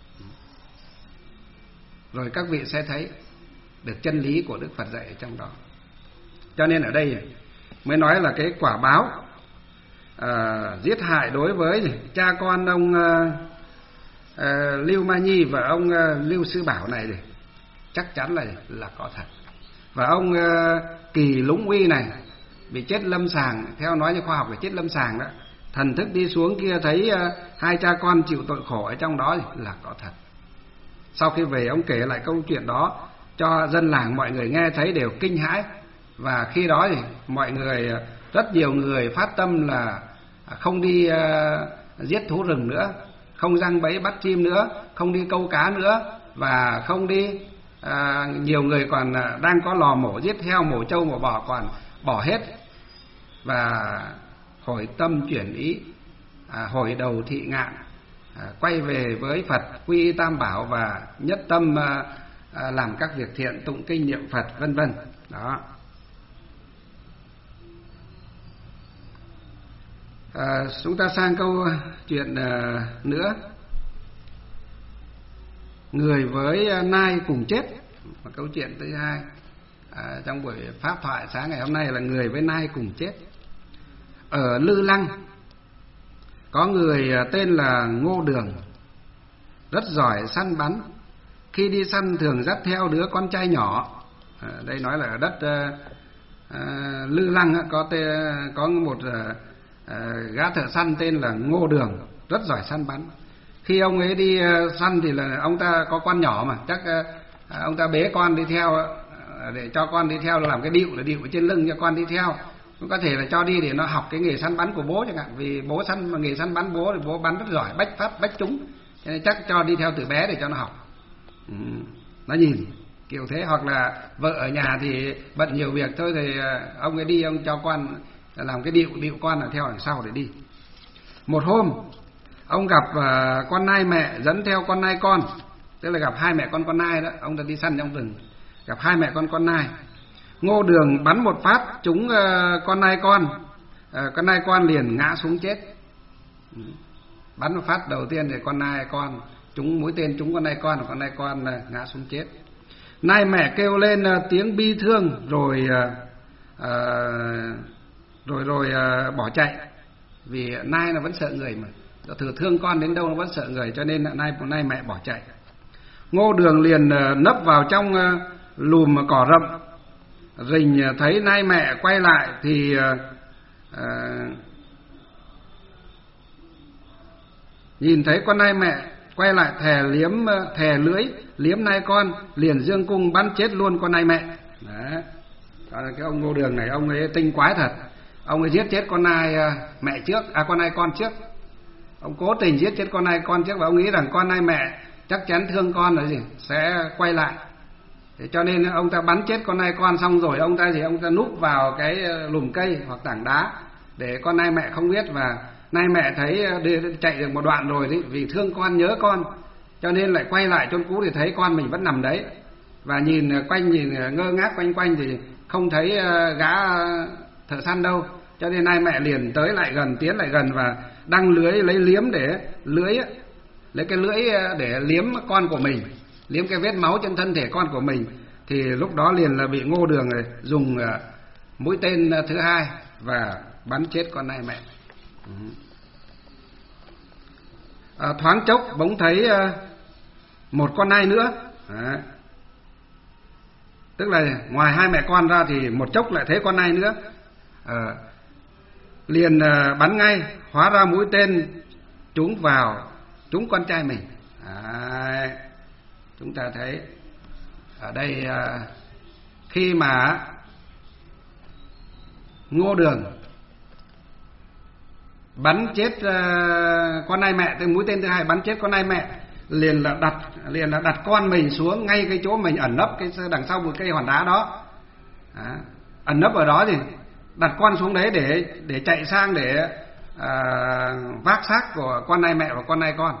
B: rồi các vị sẽ thấy được chân lý của Đức Phật dạy ở trong đó. Cho nên ở đây mới nói là cái quả báo à, giết hại đối với cha con ông à, à, Lưu Ma Nhi và ông à, Lưu Sư Bảo này thì chắc chắn là là có thật. Và ông à, Kỳ Lũng Uy này bị chết lâm sàng, theo nói như khoa học là chết lâm sàng đó, thần thức đi xuống kia thấy à, hai cha con chịu tội khổ ở trong đó thì là có thật. Sau khi về ông kể lại câu chuyện đó cho dân làng mọi người nghe thấy đều kinh hãi. Và khi đó thì mọi người, rất nhiều người phát tâm là không đi uh, giết thú rừng nữa, không giăng bẫy bắt chim nữa, không đi câu cá nữa, và không đi uh, nhiều người còn uh, đang có lò mổ giết heo, mổ trâu, mổ bò còn bỏ hết, và hồi tâm chuyển ý, uh, hồi đầu thị ngạn, uh, quay về với Phật, quy y Tam Bảo và nhất tâm uh, uh, làm các việc thiện, tụng kinh niệm Phật, vân vân. Đó. À, chúng ta sang câu chuyện à, nữa. Người với nai cùng chết. Và câu chuyện thứ hai à, trong buổi pháp thoại sáng ngày hôm nay là người với nai cùng chết. Ở Lư Lăng có người tên là Ngô Đường, rất giỏi săn bắn. Khi đi săn thường dắt theo đứa con trai nhỏ. À, đây nói là ở đất à, à, Lư Lăng có tên, có một à, À, gã thợ săn tên là Ngô Đường, rất giỏi săn bắn. Khi ông ấy đi uh, săn thì là ông ta có con nhỏ mà, chắc uh, ông ta bế con đi theo, uh, để cho con đi theo, làm cái điệu là điệu ở trên lưng cho con đi theo. Cũng có thể là cho đi để nó học cái nghề săn bắn của bố chẳng hạn, vì bố săn mà nghề săn bắn bố thì bố bắn rất giỏi, bách phát bách trúng, cho nên chắc cho đi theo từ bé để cho nó học. Ừ, nó nhìn kiểu thế. Hoặc là vợ ở nhà thì bận nhiều việc thôi thì uh, ông ấy đi, ông cho con làm cái điệu, điệu con là theo đằng sau để đi. Một hôm ông gặp uh, con nai mẹ dẫn theo con nai con, tức là gặp hai mẹ con con nai đó. Ông ta đi săn trong rừng, gặp hai mẹ con con nai. Ngô Đường bắn một phát trúng uh, con nai con, uh, con nai con liền ngã xuống chết. Bắn một phát đầu tiên thì con nai con trúng mũi tên trúng con nai con, con nai con uh, ngã xuống chết. Nai mẹ kêu lên uh, tiếng bi thương rồi uh, uh, rồi rồi uh, bỏ chạy, vì nai nó vẫn sợ người mà, nó thử thương con đến đâu nó vẫn sợ người, cho nên nai nai mẹ bỏ chạy. Ngô Đường liền uh, nấp vào trong uh, lùm cỏ rậm. Rình uh, thấy nai mẹ quay lại thì uh, uh, nhìn thấy con nai mẹ quay lại, thè liếm uh, thè lưỡi liếm nai con, liền dương cung bắn chết luôn con nai mẹ. Đó. Đó là cái ông Ngô Đường này, ông ấy tinh quái thật. Ông ấy giết chết con nai mẹ trước, à con nai con trước. Ông cố tình giết chết con nai con trước, và ông nghĩ rằng con nai mẹ chắc chắn thương con là gì sẽ quay lại. Thế cho nên ông ta bắn chết con nai con xong rồi ông ta thì ông ta núp vào cái lùm cây hoặc tảng đá để con nai mẹ không biết. Và nai mẹ thấy chạy được một đoạn rồi đấy, vì thương con nhớ con, cho nên lại quay lại chốn cũ thì thấy con mình vẫn nằm đấy, và nhìn quanh, nhìn ngơ ngác quanh quanh thì không thấy gã thợ săn đâu. Cho nên nai mẹ liền tới lại gần, tiến lại gần và đăng lưới lấy liếm để lưới lấy cái lưỡi để liếm con của mình, liếm cái vết máu trên thân thể con của mình. Thì lúc đó liền là bị Ngô Đường dùng mũi tên thứ hai và bắn chết con nai mẹ. À, thoáng chốc bỗng thấy một con nai nữa. À, tức là ngoài hai mẹ con ra thì một chốc lại thấy con nai nữa. À, liền uh, bắn ngay, hóa ra mũi tên trúng vào trúng con trai mình. À, chúng ta thấy ở đây uh, khi mà Ngô Đường bắn chết uh, con nai mẹ. Từ mũi tên thứ hai bắn chết con nai mẹ, liền là đặt liền là đặt con mình xuống ngay cái chỗ mình ẩn nấp, cái đằng sau một cây hòn đá đó. À, ẩn nấp ở đó thì đặt con xuống đấy để để chạy sang để à, vác xác của con nai mẹ và con nai con.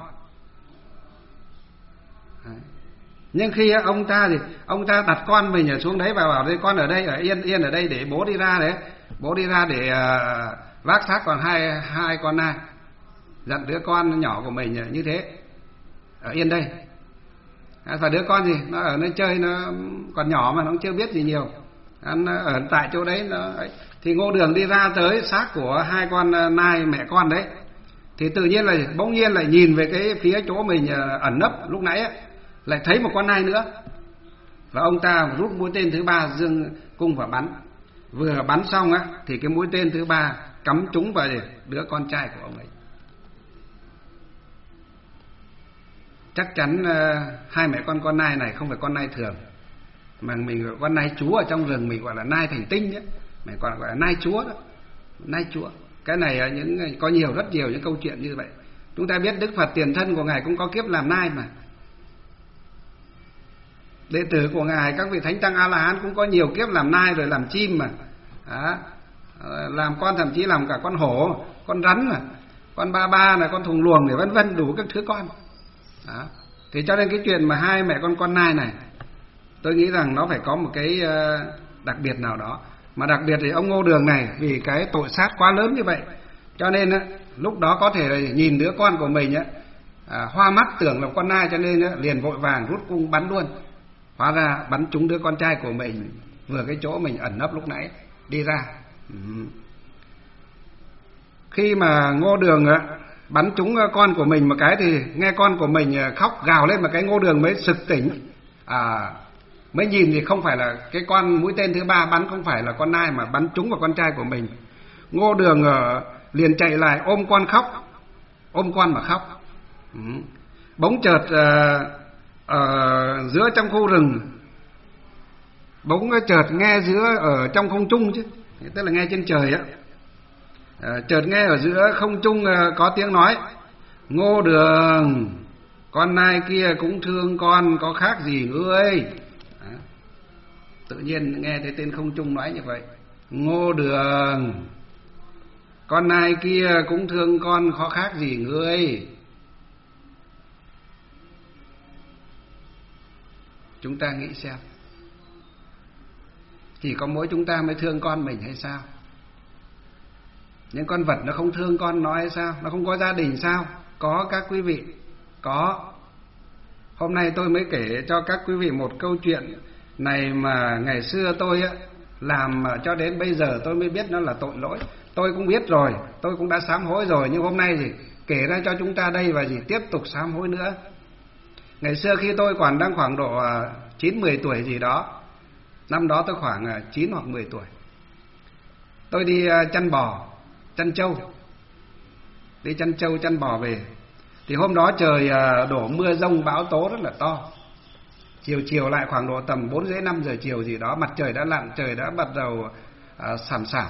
B: À, nhưng khi ông ta thì ông ta đặt con mình ở xuống đấy và bảo đây con ở đây, ở yên yên ở đây để bố đi ra đấy, bố đi ra để à, vác xác còn hai hai con nai, dặn đứa con nhỏ của mình như thế, ở yên đây. À, và đứa con gì nó ở nơi chơi, nó còn nhỏ mà nó cũng chưa biết gì nhiều, nó ở tại chỗ đấy nó ấy. Thì Ngô Đường đi ra tới xác của hai con nai mẹ con đấy, thì tự nhiên là bỗng nhiên lại nhìn về cái phía chỗ mình ẩn nấp lúc nãy ấy, lại thấy một con nai nữa, và ông ta rút mũi tên thứ ba dương cung và bắn. Vừa bắn xong á thì cái mũi tên thứ ba cắm trúng vào đứa con trai của ông ấy. Chắc chắn uh, hai mẹ con con nai này không phải con nai thường, mà mình gọi con nai chúa, ở trong rừng mình gọi là nai thành tinh ấy, mình còn gọi là nai chúa đó, nai chúa. Cái này uh, những có nhiều rất nhiều những câu chuyện như vậy. Chúng ta biết Đức Phật tiền thân của ngài cũng có kiếp làm nai mà. Đệ tử của ngài, các vị thánh tăng A La Hán cũng có nhiều kiếp làm nai rồi làm chim mà. Đó. Làm con, thậm chí làm cả con hổ, con rắn mà, con ba ba là con thùng luồng, để vân vân đủ các thứ con. Đó. Thì cho nên cái chuyện mà hai mẹ con con nai này, tôi nghĩ rằng nó phải có một cái đặc biệt nào đó. Mà đặc biệt thì ông Ngô Đường này vì cái tội sát quá lớn như vậy, cho nên lúc đó có thể là nhìn đứa con của mình à, hoa mắt tưởng là con nai, cho nên liền vội vàng rút cung bắn luôn. Hóa ra bắn trúng đứa con trai của mình vừa cái chỗ mình ẩn nấp lúc nãy đi ra. Ừ. Khi mà Ngô Đường bắn trúng con của mình một cái thì nghe con của mình khóc gào lên, mà cái Ngô Đường mới sực tỉnh, à, mới nhìn thì không phải là cái con mũi tên thứ ba bắn không phải là con nai mà bắn trúng vào con trai của mình. Ngô Đường uh, liền chạy lại ôm con khóc, ôm con mà khóc. Ừ. Bỗng chợt uh, ở giữa trong khu rừng, bỗng chợt nghe giữa ở trong không trung chứ, tức là nghe trên trời á. À, chợt nghe ở giữa không trung uh, có tiếng nói: Ngô Đường, con nai kia cũng thương con, có khác gì ngươi? À, tự nhiên nghe thấy tên không trung nói như vậy: Ngô Đường, con nai kia cũng thương con, có khác gì ngươi? Chúng ta nghĩ xem, chỉ có mỗi chúng ta mới thương con mình hay sao? Những con vật nó không thương con nó hay sao? Nó không có gia đình sao? Có các quý vị, có. Hôm nay tôi mới kể cho các quý vị một câu chuyện này mà ngày xưa tôi á, làm cho đến bây giờ tôi mới biết nó là tội lỗi. Tôi cũng biết rồi, tôi cũng đã sám hối rồi, nhưng hôm nay thì kể ra cho chúng ta đây và gì tiếp tục sám hối nữa. Ngày xưa khi tôi còn đang khoảng độ chín mười tuổi gì đó, năm đó tôi khoảng chín hoặc mười tuổi, tôi đi chăn bò, chăn trâu, đi chăn trâu chăn bò về. Thì hôm đó trời đổ mưa rông bão tố rất là to. Chiều chiều lại khoảng độ tầm bốn rưỡi năm giờ chiều gì đó, mặt trời đã lặn, trời đã bắt đầu uh, sẩm sẩm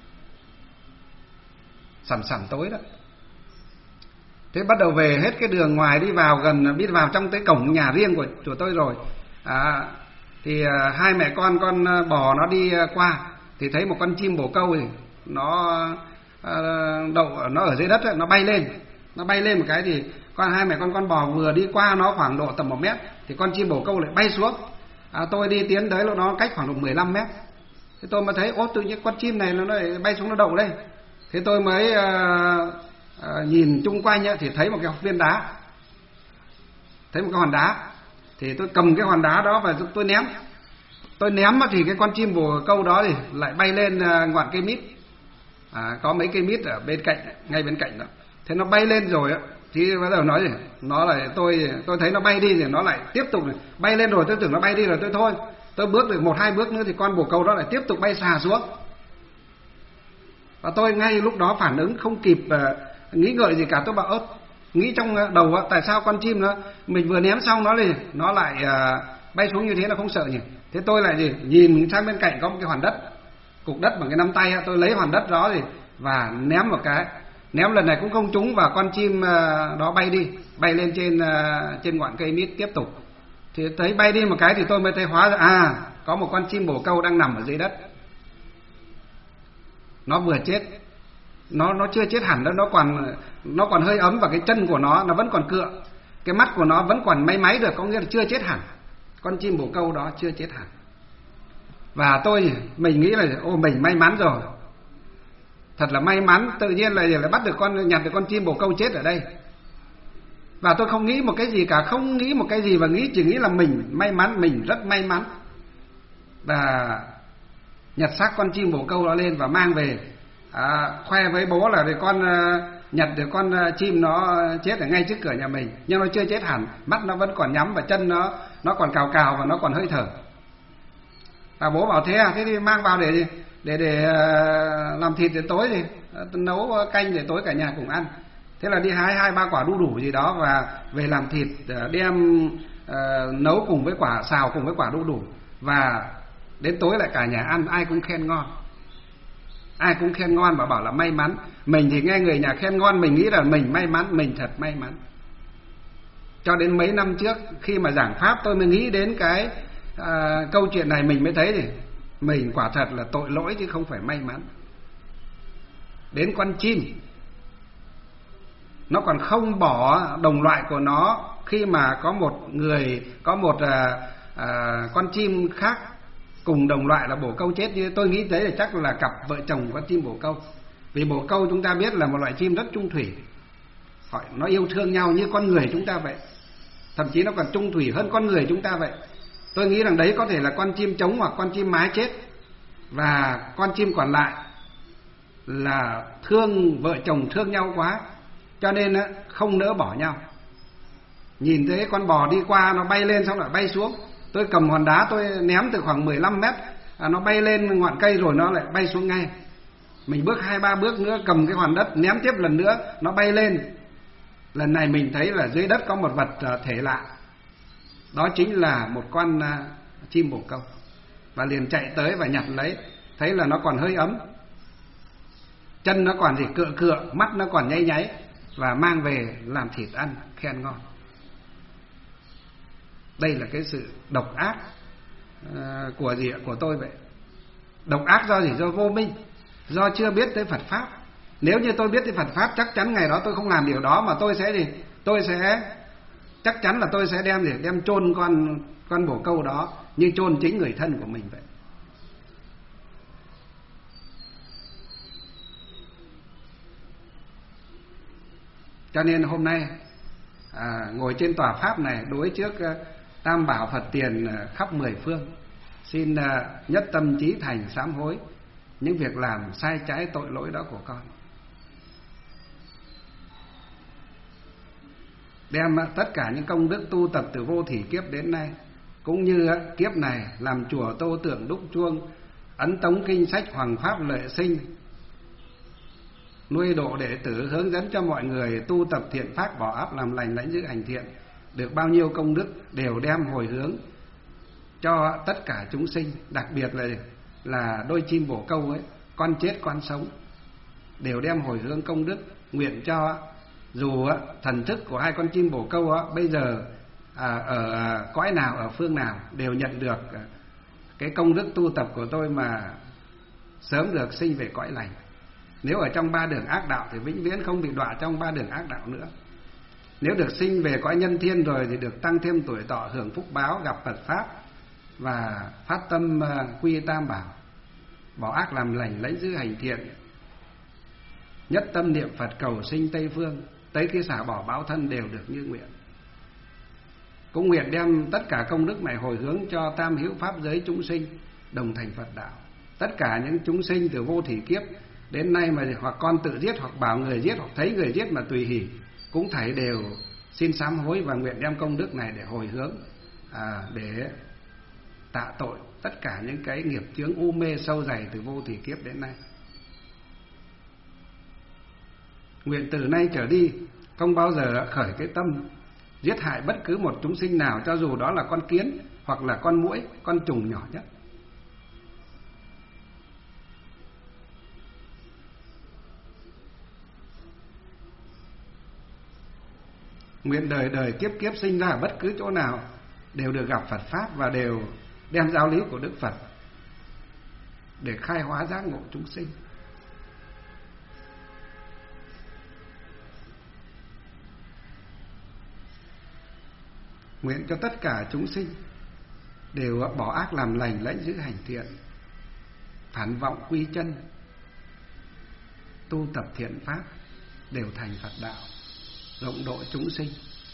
B: sẩm sẩm tối đó. Thế bắt đầu về hết cái đường ngoài, đi vào gần, biết vào trong tới cổng nhà riêng của, của tôi rồi. À, thì uh, hai mẹ con con bò nó đi uh, qua, thì thấy một con chim bồ câu thì nó uh, đậu, nó ở dưới đất ấy, nó bay lên, nó bay lên một cái thì con hai mẹ con con bò vừa đi qua nó khoảng độ tầm một mét, thì con chim bồ câu lại bay xuống. À, tôi đi tiến tới lúc nó cách khoảng độ mười lăm mét. Thế tôi mới thấy ố, tự nhiên con chim này nó lại bay xuống nó đậu đây. Thế tôi mới uh, uh, nhìn chung quanh ấy, thì thấy một cái viên đá, thấy một cái hòn đá. Thì tôi cầm cái hòn đá đó và tôi ném. Tôi ném thì cái con chim bồ câu đó thì lại bay lên uh, ngoạn cây mít. À, có mấy cây mít ở bên cạnh, ngay bên cạnh đó. Thế nó bay lên rồi á, thì bắt đầu nói gì, nó lại tôi tôi thấy nó bay đi thì nó lại tiếp tục này. Bay lên rồi tôi tưởng nó bay đi rồi, tôi thôi, tôi bước được một hai bước nữa thì con bồ câu đó lại tiếp tục bay xà xuống. Và tôi ngay lúc đó phản ứng không kịp uh, nghĩ ngợi gì cả. Tôi bảo ớt, nghĩ trong đầu uh, tại sao con chim nó mình vừa ném xong nó thì nó lại uh, bay xuống như thế, nó không sợ nhỉ? Thế tôi lại gì nhìn sang bên cạnh có một cái hòn đất, cục đất bằng cái nắm tay, tôi lấy hòn đất đó thì và ném một cái. Ném lần này cũng không trúng và con chim đó bay đi, bay lên trên trên ngọn cây mít tiếp tục. Thì thấy bay đi một cái thì tôi mới thấy hóa ra à có một con chim bồ câu đang nằm ở dưới đất. Nó vừa chết, nó nó chưa chết hẳn đâu, nó còn nó còn hơi ấm và cái chân của nó nó vẫn còn cựa, cái mắt của nó vẫn còn máy máy được, có nghĩa là chưa chết hẳn. Con chim bồ câu đó chưa chết hẳn. Và tôi mình nghĩ là ô mình may mắn rồi, thật là may mắn, tự nhiên lại lại bắt được con nhặt được con chim bồ câu chết ở đây. Và tôi không nghĩ một cái gì cả, không nghĩ một cái gì và nghĩ chỉ nghĩ là mình may mắn, mình rất may mắn. Và nhặt xác con chim bồ câu đó lên và mang về à, khoe với bố là để con uh, nhặt được con uh, chim nó chết ở ngay trước cửa nhà mình, nhưng nó chưa chết hẳn, mắt nó vẫn còn nhắm và chân nó nó còn cào cào và nó còn hơi thở. Và bố bảo thế à, thế thì mang vào để để để uh, làm thịt để tối thì uh, nấu canh để tối cả nhà cùng ăn. Thế là đi hái hai ba quả đu đủ gì đó và về làm thịt, uh, đem uh, nấu cùng với quả xào cùng với quả đu đủ, và đến tối lại cả nhà ăn, ai cũng khen ngon. Ai cũng khen ngon và bảo là may mắn. Mình thì nghe người nhà khen ngon, mình nghĩ là mình may mắn, mình thật may mắn. Cho đến mấy năm trước khi mà giảng pháp tôi mới nghĩ đến cái à, câu chuyện này, mình mới thấy thì mình quả thật là tội lỗi chứ không phải may mắn. Đến con chim nó còn không bỏ đồng loại của nó khi mà có một người, có một à, à, con chim khác cùng đồng loại là bồ câu chết. Như tôi nghĩ đấy là chắc là cặp vợ chồng con chim bồ câu. Vì bồ câu chúng ta biết là một loại chim rất trung thủy, họ nó yêu thương nhau như con người chúng ta vậy, thậm chí nó còn trung thủy hơn con người chúng ta vậy. Tôi nghĩ rằng đấy có thể là con chim trống hoặc con chim mái chết, và con chim còn lại là thương vợ chồng thương nhau quá, cho nên không nỡ bỏ nhau. Nhìn thấy con bò đi qua nó bay lên xong lại bay xuống, tôi cầm hòn đá tôi ném từ khoảng mười lăm mét, à, nó bay lên ngọn cây rồi nó lại bay xuống ngay. Mình bước hai ba bước nữa cầm cái hòn đất ném tiếp lần nữa, nó bay lên. Lần này mình thấy là dưới đất có một vật thể lạ, đó chính là một con chim bồ câu, và liền chạy tới và nhặt lấy. Thấy là nó còn hơi ấm, chân nó còn thì cựa cựa, mắt nó còn nháy nháy, và mang về làm thịt ăn, khen ngon. Đây là cái sự độc ác uh, của gì của tôi vậy. Độc ác do gì? Do vô minh, do chưa biết tới Phật pháp. Nếu như tôi biết tới Phật pháp, chắc chắn ngày đó tôi không làm điều đó, mà tôi sẽ gì? Tôi sẽ chắc chắn là tôi sẽ đem gì? Đem chôn con con bồ câu đó như chôn chính người thân của mình vậy. Cho nên hôm nay à, ngồi trên tòa pháp này đối trước uh, Tam bảo Phật tiền uh, khắp mười phương, xin uh, nhất tâm chí thành sám hối những việc làm sai trái tội lỗi đó của con. Đem uh, tất cả những công đức tu tập từ vô thỉ kiếp đến nay, cũng như uh, kiếp này làm chùa tô tượng đúc chuông, ấn tống kinh sách hoằng pháp lợi sinh, nuôi độ đệ tử, hướng dẫn cho mọi người tu tập thiện pháp, bỏ ác làm lành, lãnh giữ hành thiện, được bao nhiêu công đức đều đem hồi hướng cho tất cả chúng sinh. Đặc biệt là là đôi chim bồ câu ấy, con chết con sống, đều đem hồi hướng công đức, nguyện cho dù thần thức của hai con chim bồ câu đó, bây giờ à, ở cõi nào, ở phương nào, đều nhận được cái công đức tu tập của tôi mà sớm được sinh về cõi lành. Nếu ở trong ba đường ác đạo thì vĩnh viễn không bị đọa trong ba đường ác đạo nữa. Nếu được sinh về cõi nhân thiên rồi thì được tăng thêm tuổi thọ, hưởng phúc báo, gặp Phật pháp và phát tâm quy tam bảo, bỏ ác làm lành, lãnh giữ hành thiện, nhất tâm niệm Phật cầu sinh Tây phương, tới khi xả bỏ báo thân đều được như nguyện. Cũng nguyện đem tất cả công đức này hồi hướng cho tam hữu pháp giới chúng sinh đồng thành Phật đạo. Tất cả những chúng sinh từ vô thỉ kiếp đến nay mà hoặc con tự giết, hoặc bảo người giết, hoặc thấy người giết mà tùy hỷ, cũng thảy đều xin sám hối và nguyện đem công đức này để hồi hướng, à, để tạ tội tất cả những cái nghiệp chướng u mê sâu dày từ vô thỉ kiếp đến nay. Nguyện từ nay trở đi không bao giờ khởi cái tâm giết hại bất cứ một chúng sinh nào, cho dù đó là con kiến hoặc là con muỗi, con trùng nhỏ nhất. Nguyện đời đời kiếp kiếp sinh ra ở bất cứ chỗ nào đều được gặp Phật Pháp và đều đem giáo lý của Đức Phật để khai hóa giác ngộ chúng sinh. Nguyện cho tất cả chúng sinh đều bỏ ác làm lành, lãnh giữ hành thiện, phản vọng quy chân, tu tập thiện pháp, đều thành Phật đạo, rộng độ chúng sinh,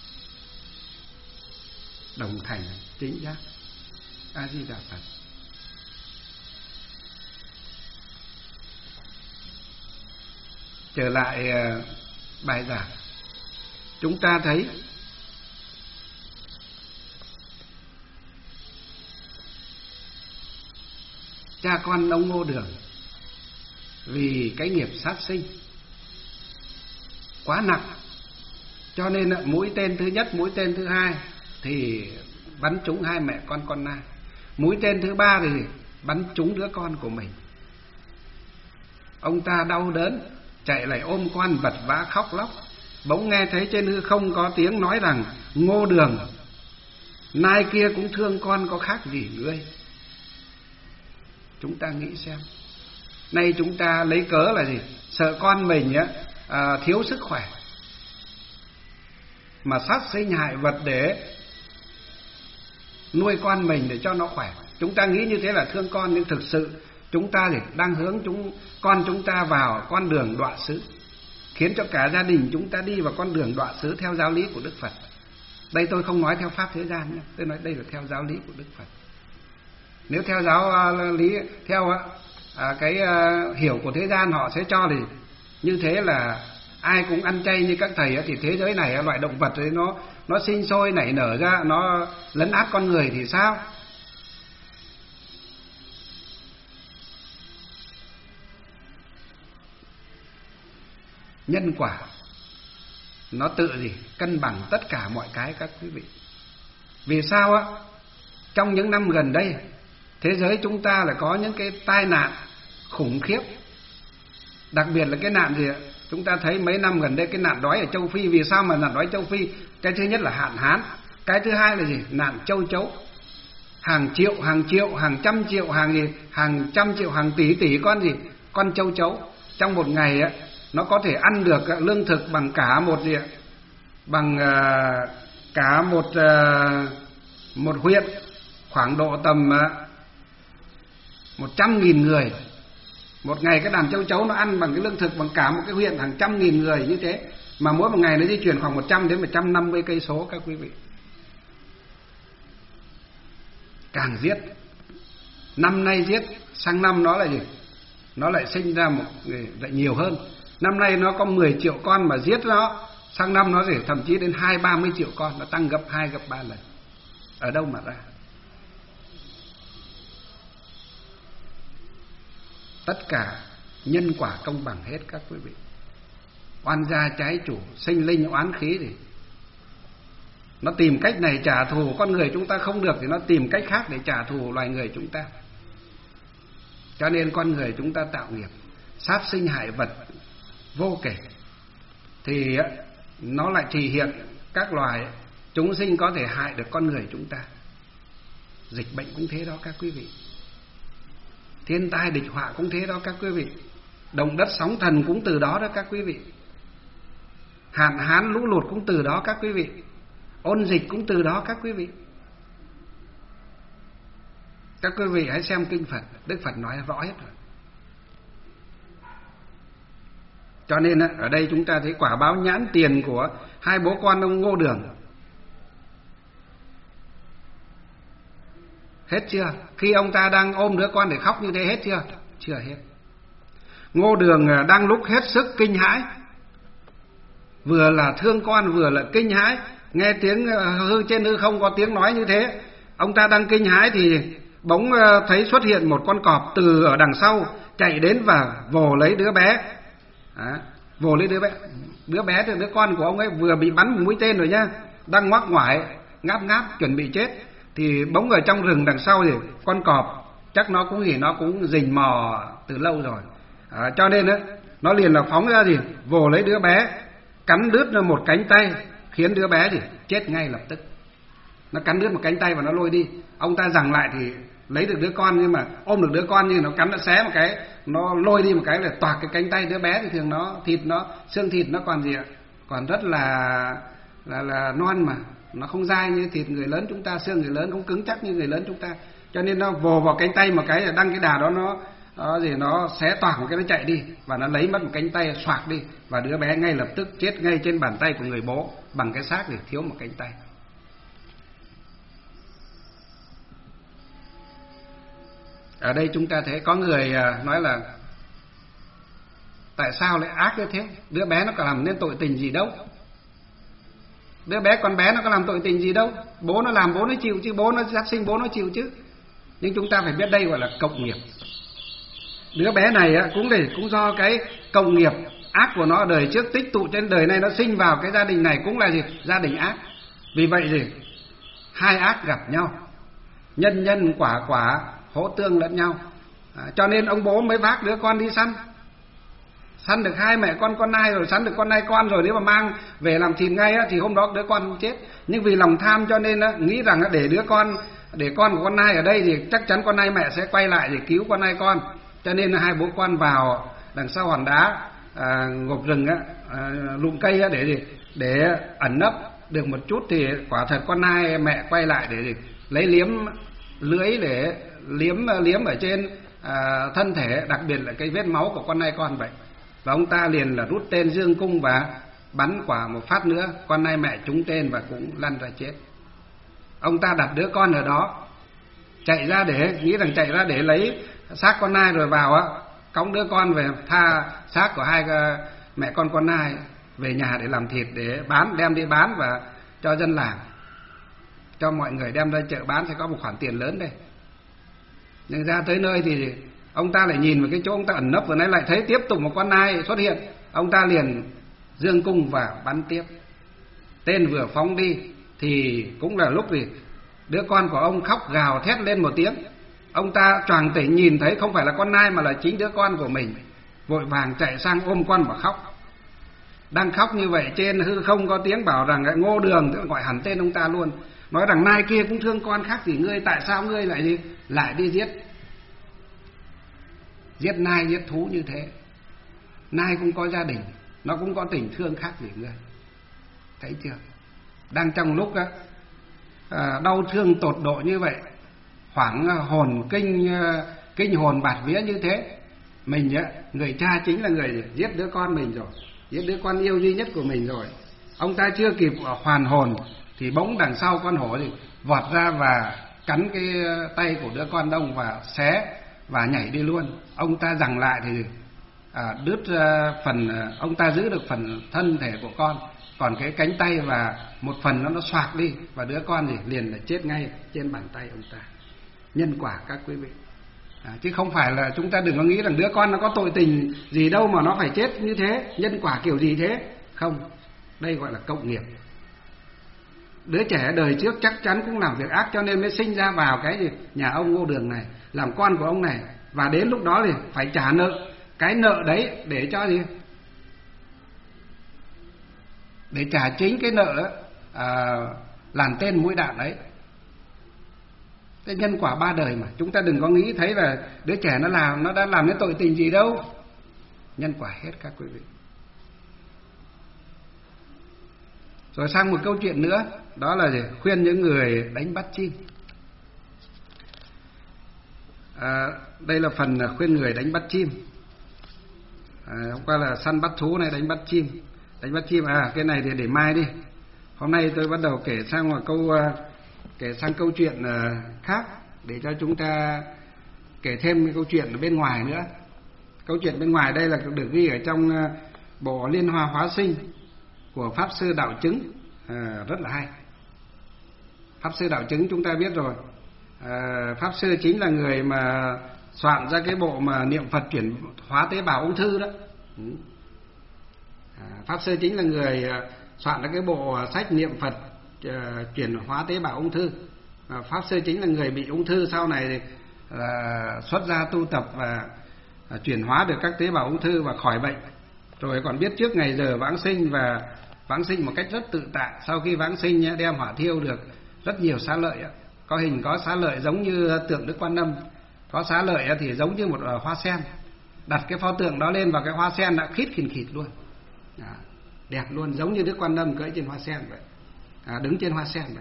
B: đồng thành chính giác. A Di Đà Phật. Trở lại bài giảng, chúng ta thấy cha con ông Ngô Đường vì cái nghiệp sát sinh quá nặng, cho nên mũi tên thứ nhất, mũi tên thứ hai thì bắn trúng hai mẹ con con nai, mũi tên thứ ba thì bắn trúng đứa con của mình. Ông ta đau đớn chạy lại ôm con vật vã khóc lóc. Bỗng nghe thấy trên hư không có tiếng nói rằng: Ngô Đường, nai kia cũng thương con có khác gì ngươi. Chúng ta nghĩ xem, nay chúng ta lấy cớ là gì? Sợ con mình á, à, thiếu sức khỏe mà sát sinh hại vật để nuôi con mình để cho nó khỏe. Chúng ta nghĩ như thế là thương con, nhưng thực sự chúng ta thì đang hướng chúng con chúng ta vào con đường đọa xứ, khiến cho cả gia đình chúng ta đi vào con đường đọa xứ theo giáo lý của Đức Phật. Đây tôi không nói theo pháp thế gian nhé, tôi nói đây là theo giáo lý của Đức Phật. Nếu theo giáo lý, theo à, cái à, hiểu của thế gian, họ sẽ cho thì như thế là ai cũng ăn chay như các thầy, thì thế giới này loại động vật ấy nó nó sinh sôi nảy nở ra, nó lấn át con người thì sao? Nhân quả nó tự gì cân bằng tất cả mọi cái các quý vị. Vì sao á? Trong những năm gần đây, thế giới chúng ta lại có những cái tai nạn khủng khiếp. Đặc biệt là cái nạn gì ạ? Chúng ta thấy mấy năm gần đây cái nạn đói ở châu Phi. Vì sao mà nạn đói châu Phi? Cái thứ nhất là hạn hán, cái thứ hai là gì? Nạn châu chấu. Hàng triệu, hàng triệu, hàng trăm triệu, hàng gì? Hàng trăm triệu, hàng tỷ tỷ con gì? Con châu chấu. Trong một ngày á, nó có thể ăn được lương thực bằng cả một gì ạ? Bằng uh, cả một uh, một huyện, khoảng độ tầm một trăm nghìn người. Một ngày cái đàn châu chấu nó ăn bằng cái lương thực bằng cả một cái huyện hàng trăm nghìn người như thế. Mà mỗi một ngày nó di chuyển khoảng một trăm đến một trăm năm mươi cây số các quý vị. Càng giết, năm nay giết, sang năm nó lại gì? Nó lại sinh ra một lại nhiều hơn. Năm nay nó có mười triệu con mà giết nó, sang năm nó sẽ thậm chí đến hai ba mươi triệu con, nó tăng gấp hai gấp ba lần. Ở đâu mà ra? Tất cả nhân quả công bằng hết các quý vị. Oan gia trái chủ, sinh linh oán khí thì nó tìm cách này trả thù con người chúng ta không được thì nó tìm cách khác để trả thù loài người chúng ta. Cho nên con người chúng ta tạo nghiệp sát sinh hại vật vô kể, thì nó lại thể hiện các loài chúng sinh có thể hại được con người chúng ta. Dịch bệnh cũng thế đó các quý vị, thiên tai địch họa cũng thế đó các quý vị, động đất sóng thần cũng từ đó đó các quý vị, hạn hán lũ lụt cũng từ đó các quý vị, ôn dịch cũng từ đó các quý vị. Các quý vị hãy xem kinh Phật, Đức Phật nói rõ hết rồi. Cho nên ở đây chúng ta thấy quả báo nhãn tiền của hai bố con ông Ngô Đường. Hết chưa? Khi ông ta đang ôm đứa con để khóc như thế hết chưa? Chưa hết. Ngô Đường đang lúc hết sức kinh hãi, vừa là thương con vừa là kinh hãi. Nghe tiếng hư trên hư không có tiếng nói như thế, ông ta đang kinh hãi thì bỗng thấy xuất hiện một con cọp từ ở đằng sau chạy đến và vồ lấy đứa bé. À, vồ lấy đứa bé. Đứa bé thì đứa con của ông ấy vừa bị bắn một mũi tên rồi nhá, đang ngoắc ngoải ngáp ngáp chuẩn bị chết, thì bỗng ở trong rừng đằng sau thì con cọp chắc nó cũng gì nó cũng rình mò từ lâu rồi. À, cho nên ấy, nó liền là phóng ra gì vồ lấy đứa bé, cắn đứt một cánh tay, khiến đứa bé gì chết ngay lập tức. Nó cắn đứt một cánh tay và nó lôi đi. Ông ta giằng lại thì lấy được đứa con, nhưng mà ôm được đứa con nhưng nó cắn, nó xé một cái, nó lôi đi một cái là toạc cái cánh tay đứa bé. Thì thường nó thịt nó xương thịt nó còn gì ạ, còn rất là là là non mà, nó không dai như thịt người lớn chúng ta, xương người lớn không cứng chắc như người lớn chúng ta, cho nên nó vồ vào cánh tay một cái là đăng cái đà đó nó nó gì nó xé toạc một cái, nó chạy đi và nó lấy mất một cánh tay, xoạc đi, và đứa bé ngay lập tức chết ngay trên bàn tay của người bố bằng cái xác để thiếu một cánh tay. Ở đây chúng ta thấy có người nói là tại sao lại ác như thế, đứa bé nó có làm nên tội tình gì đâu, đứa bé con bé nó có làm tội tình gì đâu, bố nó làm bố nó chịu chứ, bố nó sát sinh bố nó chịu chứ. Nhưng chúng ta phải biết đây gọi là cộng nghiệp. Đứa bé này cũng để cũng do cái cộng nghiệp ác của nó đời trước tích tụ trên đời này, nó sinh vào cái gia đình này cũng là gì, gia đình ác. Vì vậy gì, hai ác gặp nhau, nhân nhân quả quả hỗ tương lẫn nhau. À, cho nên ông bố mới vác đứa con đi săn, săn được hai mẹ con con nai rồi, săn được con nai con rồi, nếu mà mang về làm thịt ngay á, thì hôm đó đứa con không chết. Nhưng vì lòng tham cho nên á, nghĩ rằng á, để đứa con, để con của con nai ở đây thì chắc chắn con nai mẹ sẽ quay lại để cứu con nai con. Cho nên hai bố con vào đằng sau hòn đá, à, ngộp rừng á, à, lùm cây á, để để ẩn nấp được một chút thì quả thật con nai mẹ quay lại để lấy liếm lưỡi để liếm liếm ở trên à, thân thể, đặc biệt là cái vết máu của con nai con vậy. Và ông ta liền là rút tên dương cung và bắn quả một phát nữa, con nai mẹ trúng tên và cũng lăn ra chết. Ông ta đặt đứa con ở đó, chạy ra để nghĩ rằng chạy ra để lấy xác con nai rồi vào á, cõng đứa con về, tha xác của hai mẹ con con nai về nhà để làm thịt để bán, đem đi bán và cho dân làng, cho mọi người đem ra chợ bán sẽ có một khoản tiền lớn đây. Nhưng ra tới nơi thì ông ta lại nhìn vào cái chỗ ông ta ẩn nấp vừa nãy, lại thấy tiếp tục một con nai xuất hiện, ông ta liền dương cung và bắn tiếp. Tên vừa phóng đi thì cũng là lúc thì đứa con của ông khóc gào thét lên một tiếng. Ông ta choàng tỉnh nhìn thấy không phải là con nai mà là chính đứa con của mình, vội vàng chạy sang ôm con và khóc. Đang khóc như vậy trên hư không có tiếng bảo rằng Ngô Đường, tức là gọi hẳn tên ông ta luôn, nói rằng nai kia cũng thương con khác gì ngươi, tại sao ngươi lại đi lại đi giết giết nai giết thú như thế. Nai cũng có gia đình, nó cũng có tình thương khác gì ngươi, thấy chưa? Đang trong lúc á, à, đau thương tột độ như vậy, hoảng hồn kinh kinh hồn bạt vía như thế, mình á, người cha chính là người giết đứa con mình rồi, giết đứa con yêu duy nhất của mình rồi. Ông ta chưa kịp hoàn hồn thì bỗng đằng sau con hổ thì vọt ra và cắn cái tay của đứa con đông và xé và nhảy đi luôn. Ông ta giằng lại thì à, đứt phần, ông ta giữ được phần thân thể của con, còn cái cánh tay và một phần nó nó xoạc đi, và đứa con thì liền là chết ngay trên bàn tay ông ta. Nhân quả các quý vị, à, chứ không phải là chúng ta đừng có nghĩ rằng đứa con nó có tội tình gì đâu mà nó phải chết như thế, nhân quả kiểu gì thế, không. Đây gọi là cộng nghiệp. Đứa trẻ đời trước chắc chắn cũng làm việc ác, cho nên mới sinh ra vào cái gì nhà ông Ngô Đường này, làm con của ông này, và đến lúc đó thì phải trả nợ. Cái nợ đấy để cho gì, để trả chính cái nợ à, làn tên mũi đạn đấy. Cái nhân quả ba đời mà, chúng ta đừng có nghĩ thấy là đứa trẻ nó làm, nó đã làm cái tội tình gì đâu. Nhân quả hết các quý vị. Rồi sang một câu chuyện nữa, đó là gì? Khuyên những người đánh bắt chim. À, đây là phần khuyên người đánh bắt chim. À, hôm qua là săn bắt thú, này đánh bắt chim. Đánh bắt chim, à cái này thì để mai đi. Hôm nay tôi bắt đầu kể sang một câu kể sang câu chuyện khác để cho chúng ta kể thêm cái câu chuyện ở bên ngoài nữa. Câu chuyện bên ngoài đây là được ghi ở trong bộ Liên Hoa Hóa Sinh của Pháp Sư Đạo Chứng, à, rất là hay. Pháp Sư Đạo Chứng chúng ta biết rồi, à, Pháp Sư chính là người mà soạn ra cái bộ mà niệm Phật chuyển hóa tế bào ung thư đó. à, Pháp Sư chính là người soạn ra cái bộ sách niệm Phật uh, chuyển hóa tế bào ung thư. à, Pháp Sư chính là người bị ung thư, sau này uh, xuất gia tu tập và uh, chuyển hóa được các tế bào ung thư và khỏi bệnh. Rồi còn biết trước ngày giờ vãng sinh và vãng sinh một cách rất tự tại. Sau khi vãng sinh đem hỏa thiêu được rất nhiều xá lợi, có hình có xá lợi giống như tượng Đức Quan Âm, có xá lợi thì giống như một hoa sen. Đặt cái pho tượng đó lên vào cái hoa sen đã khít khìn khịt luôn, à, đẹp luôn, giống như Đức Quan Âm cưỡi trên hoa sen vậy, à, đứng trên hoa sen vậy.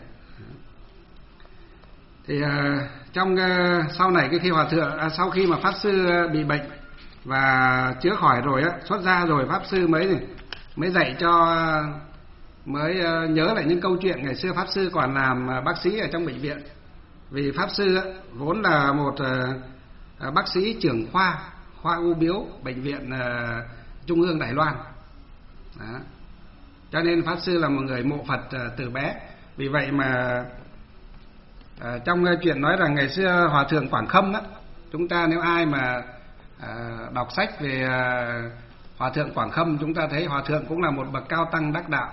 B: Thì uh, trong uh, sau này cái khi hòa thượng à, sau khi mà pháp sư bị bệnh và chữa khỏi rồi á, xuất gia rồi, pháp sư mới mới dạy cho mới uh, nhớ lại những câu chuyện ngày xưa pháp sư còn làm uh, bác sĩ ở trong bệnh viện. Vì pháp sư uh, vốn là một uh, bác sĩ trưởng khoa khoa u biếu bệnh viện uh, Trung ương Đài Loan. Đó. Cho nên pháp sư là một người mộ Phật uh, từ bé. Vì vậy mà À, trong uh, chuyện nói rằng ngày xưa Hòa thượng Quảng Khâm đó, chúng ta nếu ai mà à, đọc sách về à, Hòa thượng Quảng Khâm, chúng ta thấy Hòa thượng cũng là một bậc cao tăng đắc đạo,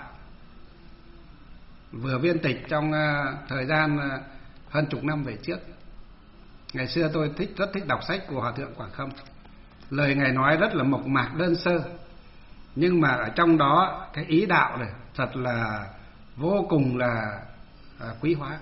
B: vừa viên tịch trong à, thời gian à, hơn chục năm về trước. Ngày xưa tôi thích rất thích đọc sách của Hòa thượng Quảng Khâm. Lời ngài nói rất là mộc mạc đơn sơ, nhưng mà ở trong đó cái ý đạo này thật là vô cùng là à, quý hóa.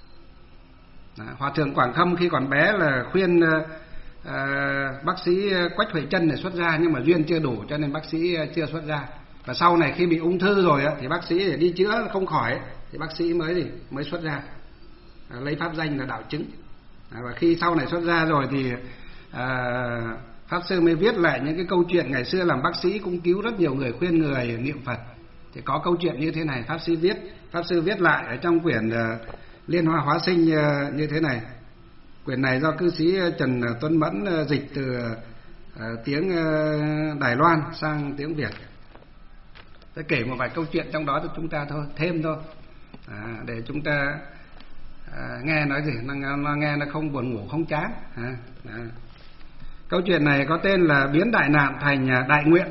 B: Hòa thượng Quảng Khâm khi còn bé là khuyên uh, uh, bác sĩ Quách Huệ Chân để xuất gia, nhưng mà duyên chưa đủ cho nên bác sĩ chưa xuất gia. Và sau này khi bị ung thư rồi á, thì bác sĩ để đi chữa không khỏi thì bác sĩ mới gì mới xuất gia, uh, lấy pháp danh là Đạo Chứng. Uh, và khi sau này xuất gia rồi thì uh, pháp sư mới viết lại những cái câu chuyện ngày xưa làm bác sĩ cũng cứu rất nhiều người, khuyên người niệm Phật. Thì có câu chuyện như thế này, pháp sư viết pháp sư viết lại ở trong quyển uh, Liên Hoa Hóa Sinh như thế này. Quyển này do cư sĩ Trần Tuấn Mẫn dịch từ uh, tiếng uh, Đài Loan sang tiếng Việt. Tôi kể một vài câu chuyện trong đó cho chúng ta thôi, thêm thôi, à, để chúng ta uh, nghe nói gì, nó, nó nghe nó không buồn ngủ không chán. À, à. Câu chuyện này có tên là biến đại nạn thành đại nguyện.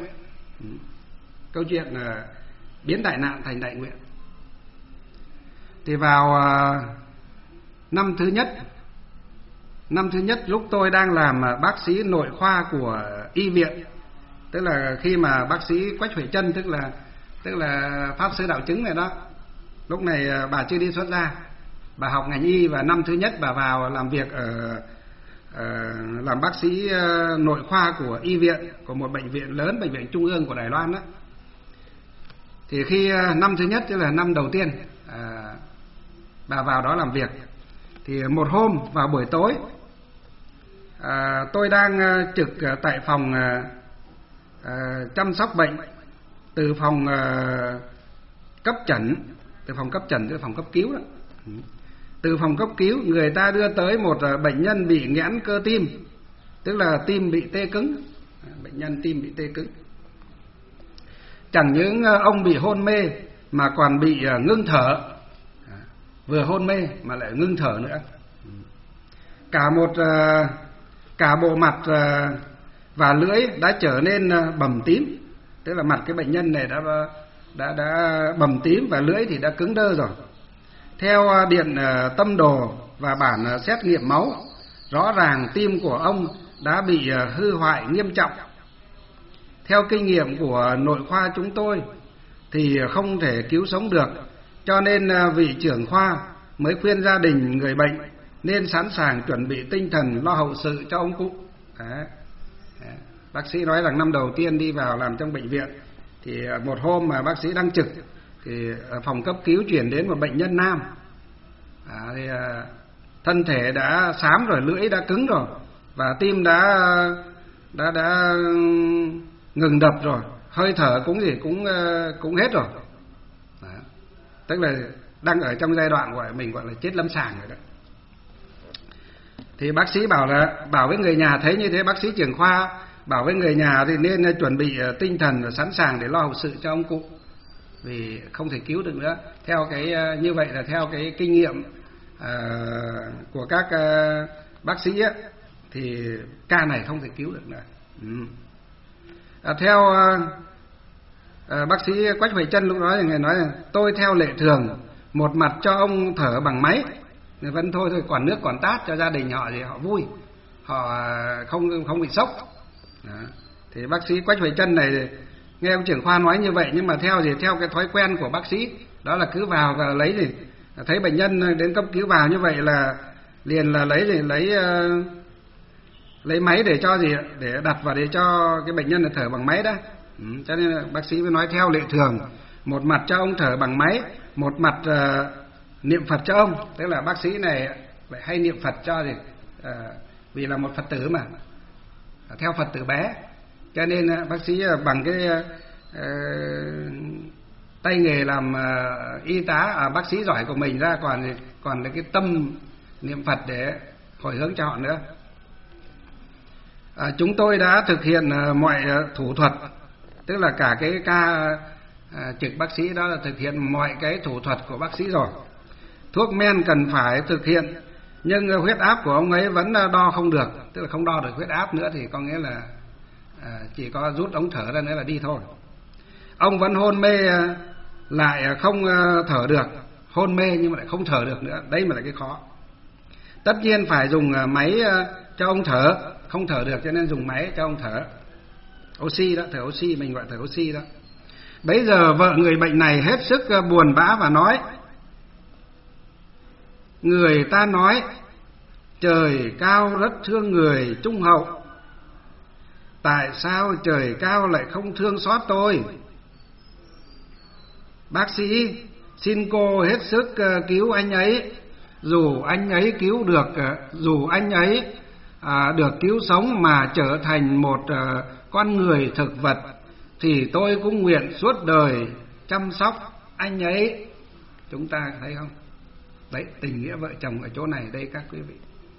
B: Câu chuyện là biến đại nạn thành đại nguyện. Thì vào uh, năm thứ nhất Năm thứ nhất lúc tôi đang làm uh, bác sĩ nội khoa của uh, y viện, tức là khi mà bác sĩ Quách Huệ Chân, tức là tức là pháp sư Đạo Chứng này đó, lúc này uh, bà chưa đi xuất gia, bà học ngành y, và năm thứ nhất bà vào làm việc ở uh, làm bác sĩ uh, nội khoa của y viện của một bệnh viện lớn, bệnh viện Trung ương của Đài Loan đó. Thì khi uh, năm thứ nhất, tức là năm đầu tiên uh, bà vào đó làm việc, thì một hôm vào buổi tối, à, tôi đang uh, trực uh, tại phòng uh, uh, chăm sóc bệnh, từ phòng uh, cấp诊, từ phòng cấp诊tới phòng cấp cứu đó. Từ phòng cấp cứu người ta đưa tới một uh, bệnh nhân bị nghẽn cơ tim, tức là tim bị tê cứng, bệnh nhân tim bị tê cứng. Chẳng những uh, ông bị hôn mê mà còn bị uh, ngưng thở, vừa hôn mê mà lại ngưng thở nữa. Cả một cả bộ mặt và lưỡi đã trở nên bầm tím, tức là mặt cái bệnh nhân này đã đã đã bầm tím và lưỡi thì đã cứng đơ rồi. Theo điện tâm đồ và bản xét nghiệm máu, rõ ràng tim của ông đã bị hư hoại nghiêm trọng. Theo kinh nghiệm của nội khoa chúng tôi thì không thể cứu sống được, cho nên vị trưởng khoa mới khuyên gia đình người bệnh nên sẵn sàng chuẩn bị tinh thần lo hậu sự cho ông cụ. Đấy. Đấy. Bác sĩ nói rằng năm đầu tiên đi vào làm trong bệnh viện, thì một hôm mà bác sĩ đang trực thì ở phòng cấp cứu chuyển đến một bệnh nhân nam. À, thì, thân thể đã xám rồi, lưỡi đã cứng rồi, và tim đã đã đã ngừng đập rồi, hơi thở cũng gì cũng cũng hết rồi. Đó. Tức là đang ở trong giai đoạn gọi mình gọi là chết lâm sàng rồi đó. Thì bác sĩ bảo là bảo với người nhà, thấy như thế bác sĩ trưởng khoa bảo với người nhà thì nên chuẩn bị tinh thần và sẵn sàng để lo hậu sự cho ông cụ, vì không thể cứu được nữa. Theo cái như vậy là theo cái kinh nghiệm uh, của các uh, bác sĩ ấy, thì ca này không thể cứu được nữa. Ừ. À, theo uh, uh, bác sĩ Quách Huệ Chân lúc đó thì người nói là tôi theo lệ thường một mặt cho ông thở bằng máy, vẫn thôi thôi, còn nước còn tát cho gia đình họ thì họ vui, họ không không bị sốc. Đó. Thì bác sĩ Quách Huệ Chân này Nghe ông trưởng khoa nói như vậy, nhưng mà theo gì theo cái thói quen của bác sĩ, đó là cứ vào và lấy gì, thấy bệnh nhân đến cấp cứu vào như vậy là liền là lấy gì lấy uh, lấy máy để cho gì để đặt vào để cho cái bệnh nhân là thở bằng máy đó. Ừ, cho nên là bác sĩ mới nói theo lệ thường, một mặt cho ông thở bằng máy, một mặt uh, niệm Phật cho ông. Tức là bác sĩ này lại hay niệm Phật cho gì uh, vì là một Phật tử mà, theo Phật tử bé, cho nên uh, bác sĩ uh, bằng cái uh, tay nghề làm uh, y tá à, bác sĩ giỏi của mình ra còn còn là cái tâm niệm Phật để hồi hướng cho họ nữa. À, chúng tôi đã thực hiện uh, mọi uh, thủ thuật, tức là cả cái ca uh, trực bác sĩ đó là thực hiện mọi cái thủ thuật của bác sĩ rồi. Thuốc men cần phải thực hiện, nhưng uh, huyết áp của ông ấy vẫn uh, đo không được, tức là không đo được huyết áp nữa, thì có nghĩa là uh, chỉ có rút ống thở ra nữa là đi thôi. Ông vẫn hôn mê, uh, lại không uh, thở được, hôn mê nhưng mà lại không thở được nữa, đấy mà là cái khó. Tất nhiên phải dùng uh, máy uh, cho ông thở, không thở được cho nên dùng máy cho ông thở oxy đó, thở oxy, mình gọi thở oxy đó. Bấy giờ vợ người bệnh này hết sức buồn bã và nói: người ta nói trời cao rất thương người trung hậu, tại sao trời cao lại không thương xót tôi? Bác sĩ, xin cô hết sức cứu anh ấy, dù anh ấy cứu được, dù anh ấy à, được cứu sống mà trở thành một à, con người thực vật, thì tôi cũng nguyện suốt đời chăm sóc anh ấy. Chúng ta thấy không? Đấy, tình nghĩa vợ chồng ở chỗ này đây các quý vị.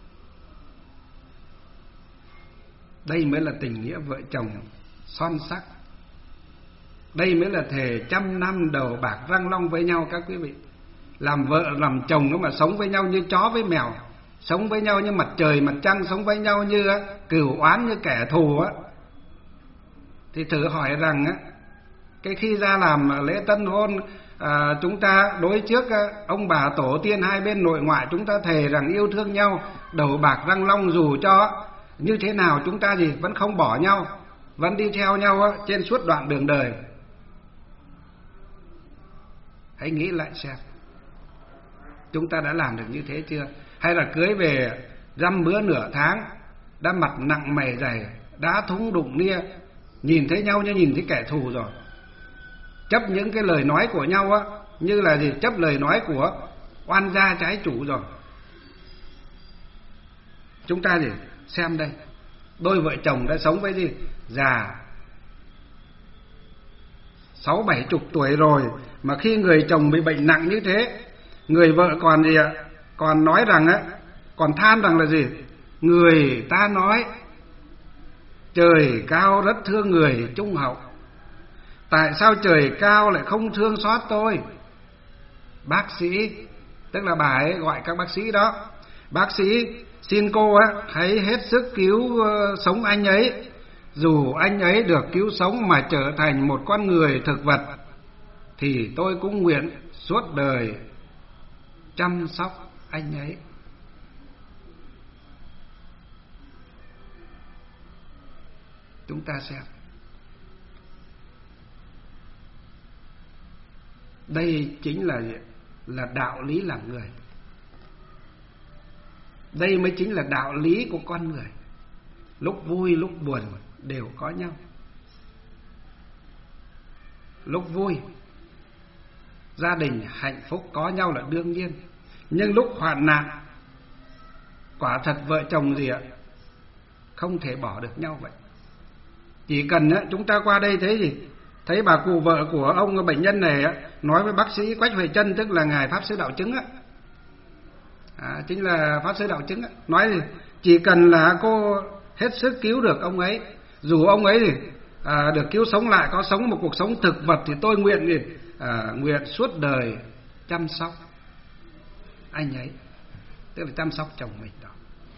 B: Đây mới là tình nghĩa vợ chồng son sắc. Đây mới là thề trăm năm đầu bạc răng long với nhau các quý vị. Làm vợ làm chồng nó mà sống với nhau như chó với mèo, sống với nhau như mặt trời mặt trăng, sống với nhau như á, cừu oán, như kẻ thù á, thì thử hỏi rằng á, cái khi ra làm lễ tân hôn à, chúng ta đối trước á, ông bà tổ tiên hai bên nội ngoại, chúng ta thề rằng yêu thương nhau đầu bạc răng long, dù cho như thế nào chúng ta gì vẫn không bỏ nhau, vẫn đi theo nhau á, trên suốt đoạn đường đời. Hãy nghĩ lại xem, chúng ta đã làm được như thế chưa? Hay là cưới về dăm bữa nửa tháng, đã mặt nặng mày dày, đã thúng đụng nia, nhìn thấy nhau như nhìn thấy kẻ thù rồi, chấp những cái lời nói của nhau á như là gì, chấp lời nói của oan gia trái chủ rồi. Chúng ta gì xem đây, đôi vợ chồng đã sống với gì già sáu bảy chục tuổi rồi, mà khi người chồng bị bệnh nặng như thế, người vợ còn gì ạ, còn nói rằng á, còn than rằng là gì, người ta nói trời cao rất thương người trung hậu, tại sao trời cao lại không thương xót tôi? Bác sĩ, tức là bà ấy gọi các bác sĩ đó, bác sĩ xin cô á hãy hết sức cứu uh, sống anh ấy, dù anh ấy được cứu sống mà trở thành một con người thực vật, thì tôi cũng nguyện suốt đời chăm sóc anh ấy. Chúng ta xem, đây chính là là đạo lý làm người. Đây mới chính là đạo lý của con người. Lúc vui lúc buồn đều có nhau. Lúc vui, gia đình hạnh phúc có nhau là đương nhiên, nhưng lúc hoạn nạn, quả thật vợ chồng gì ạ, không thể bỏ được nhau vậy. Chỉ cần á, chúng ta qua đây thấy gì, thấy bà cụ vợ của ông bệnh nhân này á, nói với bác sĩ Quách Huệ Trân, tức là ngài pháp sư đạo chứng á, à, chính là pháp sư đạo chứng á, nói gì, chỉ cần là cô hết sức cứu được ông ấy, dù ông ấy thì à, được cứu sống lại, có sống một cuộc sống thực vật, thì tôi nguyện gì, à, nguyện suốt đời chăm sóc anh ấy, tức là chăm sóc chồng mình đó.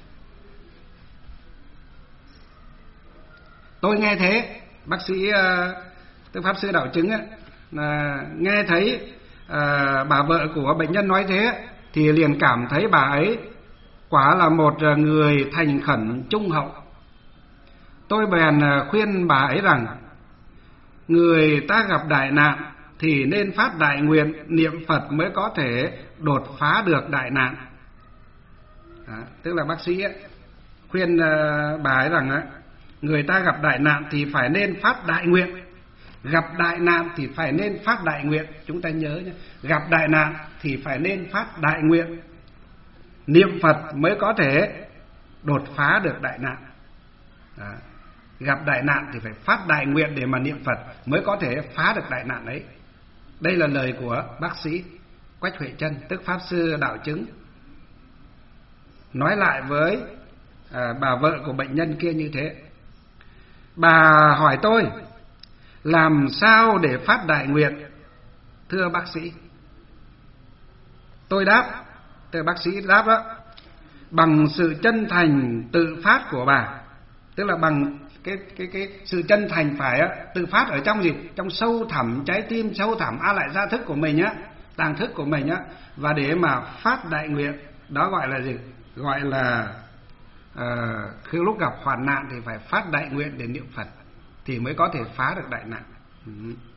B: Tôi nghe thế, bác sĩ tức pháp sư đạo chứng á, là nghe thấy à, bà vợ của bệnh nhân nói thế, thì liền cảm thấy bà ấy quả là một người thành khẩn trung hậu. Tôi bèn khuyên bà ấy rằng người ta gặp đại nạn thì nên phát đại nguyện, niệm Phật mới có thể đột phá được đại nạn. Đó, tức là bác sĩ ấy, khuyên uh, bà ấy rằng ấy, người ta gặp đại nạn thì phải nên phát đại nguyện. Gặp đại nạn thì phải nên phát đại nguyện. Chúng ta nhớ nhé, gặp đại nạn thì phải nên phát đại nguyện, niệm Phật mới có thể đột phá được đại nạn. Đó. Gặp đại nạn thì phải phát đại nguyện để mà niệm Phật mới có thể phá được đại nạn ấy. Đây là lời của bác sĩ Quách Huệ Chân, tức Pháp Sư Đạo Chứng, nói lại với à, bà vợ của bệnh nhân kia như thế. Bà hỏi tôi làm sao để phát đại nguyện, thưa bác sĩ? Tôi đáp, thưa bác sĩ đáp đó, bằng sự chân thành tự phát của bà, tức là bằng cái cái cái sự chân thành phải á, tự phát ở trong gì? Trong sâu thẳm trái tim, sâu thẳm a lại gia thức của mình á, tàng thức của mình á, và để mà phát đại nguyện, đó gọi là gì? Gọi là uh, khi lúc gặp hoạn nạn thì phải phát đại nguyện để niệm Phật thì mới có thể phá được đại nạn. Ừ.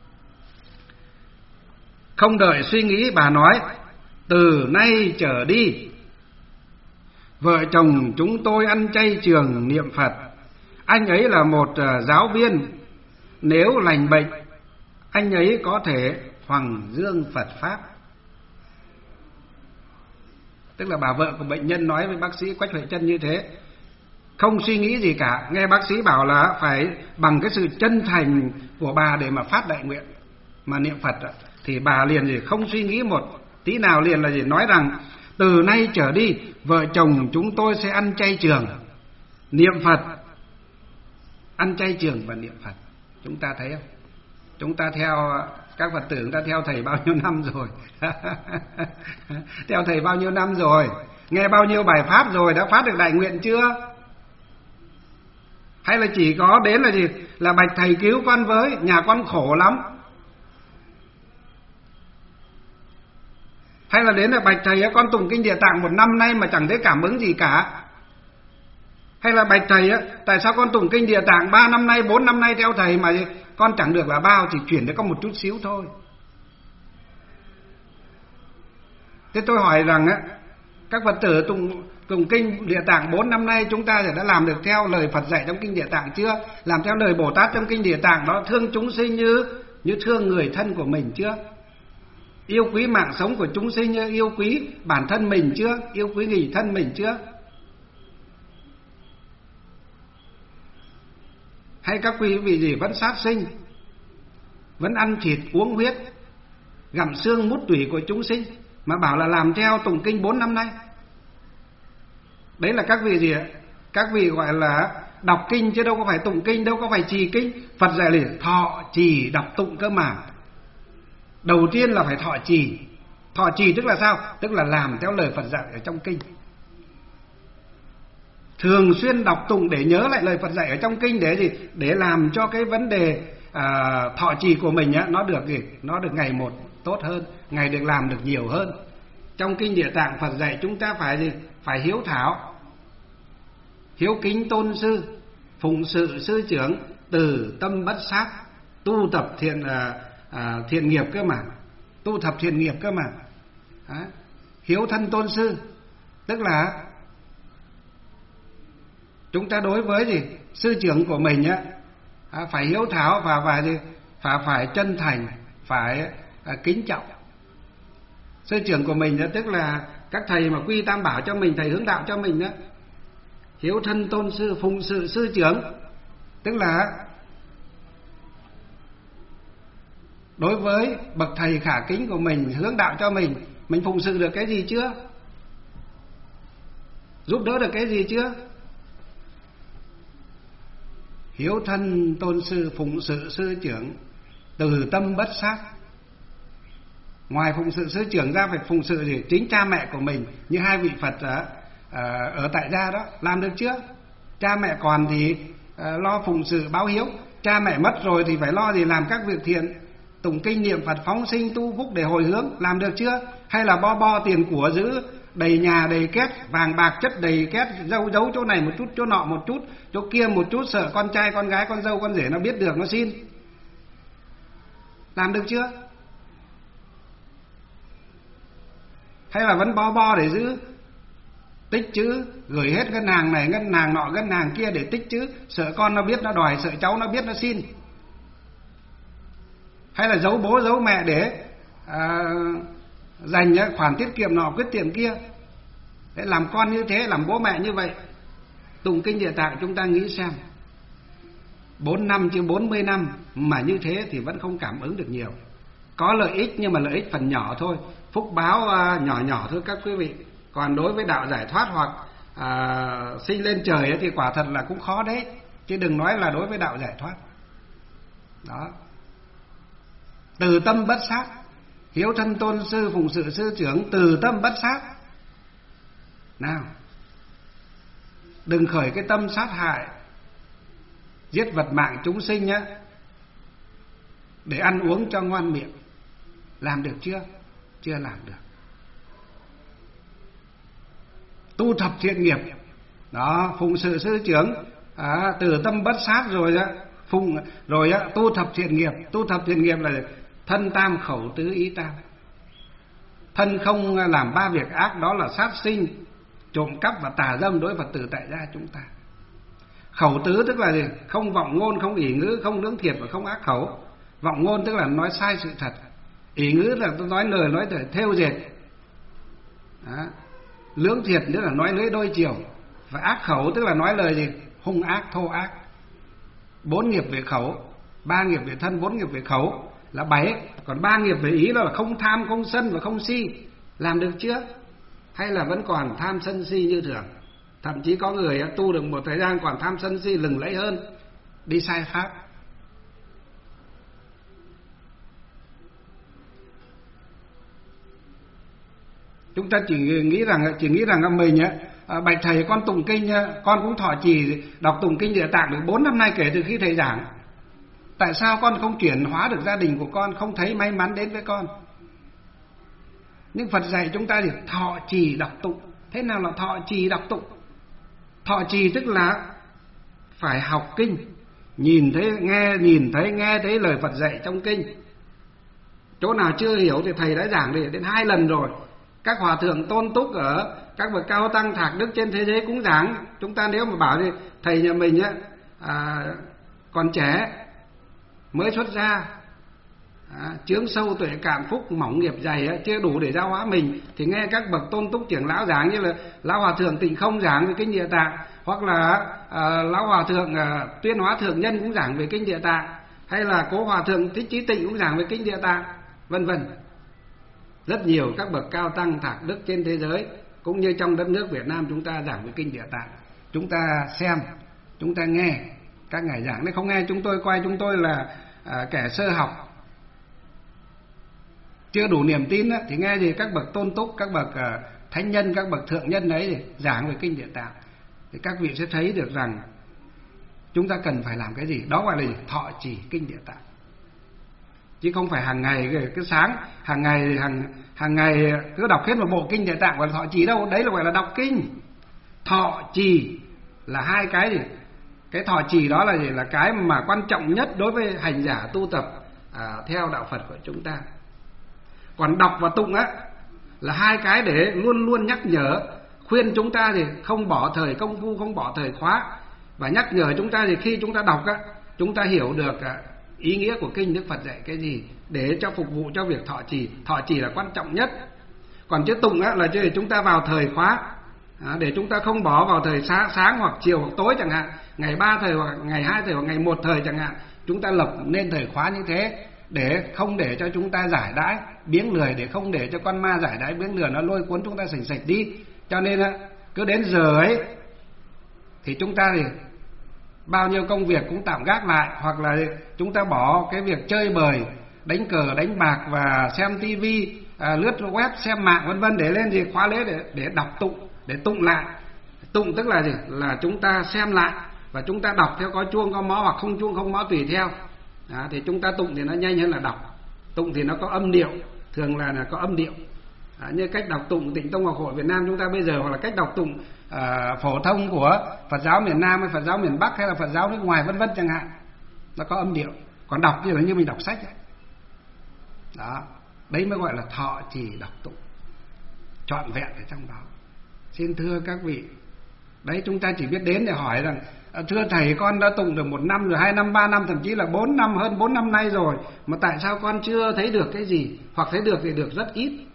B: Không đợi suy nghĩ, bà nói, từ nay trở đi vợ chồng chúng tôi ăn chay trường niệm Phật. Anh ấy là một uh, giáo viên, nếu lành bệnh anh ấy có thể hoằng dương Phật Pháp. Tức là bà vợ của bệnh nhân nói với bác sĩ Quách Huệ Chân như thế, không suy nghĩ gì cả. Nghe bác sĩ bảo là phải bằng cái sự chân thành của bà để mà phát đại nguyện mà niệm Phật, thì bà liền gì không suy nghĩ một tí nào, liền là gì nói rằng từ nay trở đi vợ chồng chúng tôi sẽ ăn chay trường niệm Phật. Ăn chay trường và niệm Phật. Chúng ta thấy không? Chúng ta theo các Phật tử, chúng ta theo thầy bao nhiêu năm rồi? Theo thầy bao nhiêu năm rồi? Nghe bao nhiêu bài pháp rồi? Đã phát được đại nguyện chưa? Hay là chỉ có đến là gì? Là bạch thầy cứu con với, nhà con khổ lắm. Hay là đến là bạch thầy con tụng kinh Địa Tạng một năm nay mà chẳng thấy cảm ứng gì cả. Hay là bạch thầy á, tại sao con tụng kinh Địa Tạng ba năm nay, bốn năm nay theo thầy mà con chẳng được là bao, chỉ chuyển được có một chút xíu thôi. Thế tôi hỏi rằng á, các Phật tử tụng tụng kinh Địa Tạng bốn năm nay chúng ta đã làm được theo lời Phật dạy trong kinh Địa Tạng chưa? Làm theo lời Bồ Tát trong kinh Địa Tạng đó, thương chúng sinh như như thương người thân của mình chưa? Yêu quý mạng sống của chúng sinh như yêu quý bản thân mình chưa? Yêu quý người thân mình chưa? Hay các quý vị gì vẫn sát sinh, vẫn ăn thịt uống huyết, gặm xương mút tủy của chúng sinh mà bảo là làm theo tụng kinh bốn năm nay? Đấy là các vị gì ạ? Các vị gọi là đọc kinh chứ đâu có phải tụng kinh, đâu có phải trì kinh. Phật dạy là thọ trì đọc tụng cơ mà. Đầu tiên là phải thọ trì. Thọ trì tức là sao? Tức là làm theo lời Phật dạy ở trong kinh. Thường xuyên đọc tụng để nhớ lại lời Phật dạy ở trong kinh để gì? Để làm cho cái vấn đề à, thọ trì của mình á, nó được gì? Nó được ngày một tốt hơn, ngày được làm được nhiều hơn. Trong kinh Địa Tạng Phật dạy chúng ta phải gì? Phải hiếu thảo, hiếu kính tôn sư, phụng sự sư trưởng, từ tâm bất sát, tu tập thiện à, à, thiện nghiệp cơ mà, tu tập thiện nghiệp cơ mà. À, hiếu thân tôn sư, tức là chúng ta đối với gì? Sư trưởng của mình á, à, phải hiếu thảo và phải gì? Phải phải chân thành, phải à, kính trọng. Sư trưởng của mình đó, tức là các thầy mà quy tam bảo cho mình, thầy hướng đạo cho mình đó. Hiếu thân tôn sư, phụng sự sư trưởng, tức là đối với bậc thầy khả kính của mình, hướng đạo cho mình, mình phụng sự được cái gì chưa? Giúp đỡ được cái gì chưa? Hiếu thân tôn sư, phụng sự sư trưởng, từ tâm bất sát. Ngoài phụng sự sư trưởng ra phải phụng sự gì? Chính cha mẹ của mình, như hai vị Phật à, à, ở tại gia đó, làm được chưa? Cha mẹ còn thì à, lo phụng sự báo hiếu. Cha mẹ mất rồi thì phải lo gì? Làm các việc thiện, tụng kinh niệm Phật, phóng sinh tu phúc để hồi hướng, làm được chưa? Hay là bo bo tiền của giữ đầy nhà đầy két, vàng bạc chất đầy két, giấu giấu chỗ này một chút, chỗ nọ một chút, chỗ kia một chút, sợ con trai con gái con dâu con rể nó biết được nó xin. Làm được chưa? Hay là vẫn bo bo để giữ tích chữ, gửi hết ngân hàng này ngân hàng nọ ngân hàng kia để tích chữ, sợ con nó biết nó đòi, sợ cháu nó biết nó xin? Hay là giấu bố giấu mẹ để à, dành khoản tiết kiệm nọ quyết tiệm kia? Để làm con như thế, làm bố mẹ như vậy. Tụng kinh Địa Tạng chúng ta nghĩ xem, bốn năm chứ bốn mươi năm mà như thế thì vẫn không cảm ứng được nhiều. Có lợi ích nhưng mà lợi ích phần nhỏ thôi, phúc báo uh, nhỏ nhỏ thôi các quý vị. Còn đối với đạo giải thoát hoặc uh, sinh lên trời ấy, thì quả thật là cũng khó đấy, chứ đừng nói là đối với đạo giải thoát. Đó. Từ tâm bất sát, hiếu thân tôn sư, phụng sự sư trưởng, từ tâm bất sát. Nào, đừng khởi cái tâm sát hại, giết vật mạng chúng sinh nhé, để ăn uống cho ngoan miệng. Làm được chưa? Chưa làm được. Tu thập thiện nghiệp, đó, phụng sự sư trưởng, à, từ tâm bất sát rồi á, phụng rồi á, tu thập thiện nghiệp. Tu thập thiện nghiệp là thân tam khẩu tứ ý tam. Thân không làm ba việc ác, đó là sát sinh, trộm cắp và tà dâm đối Phật tử tại gia chúng ta. Khẩu tứ tức là gì? Không vọng ngôn, không ỷ ngữ, không lưỡng thiệt và không ác khẩu. Vọng ngôn tức là nói sai sự thật. Ỷ ngữ là nói lời nói để thêu dệt. Đó. Lưỡng thiệt tức là nói lưỡi đôi chiều. Và ác khẩu tức là nói lời gì? Hung ác, thô ác. Bốn nghiệp về khẩu, ba nghiệp về thân, bốn nghiệp về khẩu là bảy. Còn ba nghiệp về ý đó là không tham, không sân và không si. Làm được chưa? Hay là vẫn còn tham sân si như thường? Thậm chí có người tu được một thời gian còn tham sân si lừng lẫy hơn, đi sai pháp. Chúng ta chỉ nghĩ rằng chỉ nghĩ rằng mình à, bạch thầy con tụng kinh, con cũng thọ trì đọc tụng kinh Địa Tạng được bốn năm nay kể từ khi thầy giảng. Tại sao con không chuyển hóa được gia đình của con, không thấy may mắn đến với con? Nhưng Phật dạy chúng ta thì thọ trì đọc tụng. Thế nào là thọ trì đọc tụng? Thọ trì tức là phải học kinh, nhìn thấy nghe nhìn thấy nghe thấy lời Phật dạy trong kinh. Chỗ nào chưa hiểu thì thầy đã giảng đến hai lần rồi. Các hòa thượng tôn túc ở các bậc cao tăng thạc đức trên thế giới cũng giảng. Chúng ta nếu mà bảo thì thầy nhà mình á à, còn trẻ mới xuất gia, à, chướng sâu tuệ cạn, phúc mỏng nghiệp dày á, chưa đủ để giáo hóa mình, thì nghe các bậc tôn túc trưởng lão giảng, như là lão hòa thượng Tịnh Không giảng về kinh Địa Tạng, hoặc là à, lão hòa thượng à, Tuyên Hóa Thượng Nhân cũng giảng về kinh Địa Tạng, hay là cố hòa thượng Thích Chí Tịnh cũng giảng về kinh Địa Tạng, vân vân. Rất nhiều các bậc cao tăng thạc đức trên thế giới cũng như trong đất nước Việt Nam chúng ta giảng về kinh Địa Tạng. Chúng ta xem, chúng ta nghe các ngài giảng. Nếu không nghe chúng tôi coi chúng tôi là à, kẻ sơ học, chưa đủ niềm tin á, thì nghe gì các bậc tôn túc, các bậc à, thánh nhân, các bậc thượng nhân đấy thì giảng về kinh Địa Tạng, thì các vị sẽ thấy được rằng chúng ta cần phải làm cái gì. Đó gọi là thọ trì kinh Địa Tạng, chứ không phải hàng ngày cái sáng hàng ngày hàng hàng ngày cứ đọc hết một bộ kinh Địa Tạng gọi là thọ trì đâu. Đấy là gọi là đọc kinh. Thọ trì là hai cái gì? Cái thọ trì đó là gì? Là cái mà quan trọng nhất đối với hành giả tu tập à, theo đạo Phật của chúng ta. Còn đọc và tụng á là hai cái để luôn luôn nhắc nhở, khuyên chúng ta thì không bỏ thời công phu, không bỏ thời khóa, và nhắc nhở chúng ta thì khi chúng ta đọc á, chúng ta hiểu được à, ý nghĩa của kinh Đức Phật dạy cái gì để cho phục vụ cho việc thọ trì. Thọ trì là quan trọng nhất. Còn chứ tụng á là để chúng ta vào thời khóa, à, để chúng ta không bỏ vào thời sáng, sáng hoặc chiều hoặc tối chẳng hạn, ngày ba thời hoặc ngày hai thời hoặc ngày một thời chẳng hạn. Chúng ta lập nên thời khóa như thế để không để cho chúng ta giải đãi biếng lười, để không để cho con ma giải đãi biếng lười nó lôi cuốn chúng ta sành sạch đi. Cho nên á, cứ đến giờ ấy thì chúng ta thì bao nhiêu công việc cũng tạm gác lại, hoặc là chúng ta bỏ cái việc chơi bời, đánh cờ, đánh bạc và xem tivi, à, lướt web, xem mạng vân vân, để lên gì khóa lễ để để đọc tụng, để tụng lại. Tụng tức là gì? Là chúng ta xem lại và chúng ta đọc theo có chuông có mõ hoặc không chuông không mõ tùy theo. Đó, thì chúng ta tụng thì nó nhanh hơn là đọc. Tụng thì nó có âm điệu, thường là, là có âm điệu. À, như cách đọc tụng Tịnh Tông Học Hội Việt Nam chúng ta bây giờ, hoặc là cách đọc tụng à, phổ thông của Phật giáo miền Nam hay Phật giáo miền Bắc hay là Phật giáo nước ngoài vân vân chẳng hạn, nó có âm điệu. Còn đọc thì là như mình đọc sách ấy. Đó, đấy mới gọi là thọ trì đọc tụng trọn vẹn ở trong đó. Xin thưa các vị, đấy chúng ta chỉ biết đến để hỏi rằng thưa thầy, con đã tụng được một năm rồi, hai năm, ba năm, thậm chí là bốn năm, hơn bốn năm nay rồi, mà tại sao con chưa thấy được cái gì, hoặc thấy được thì được rất ít.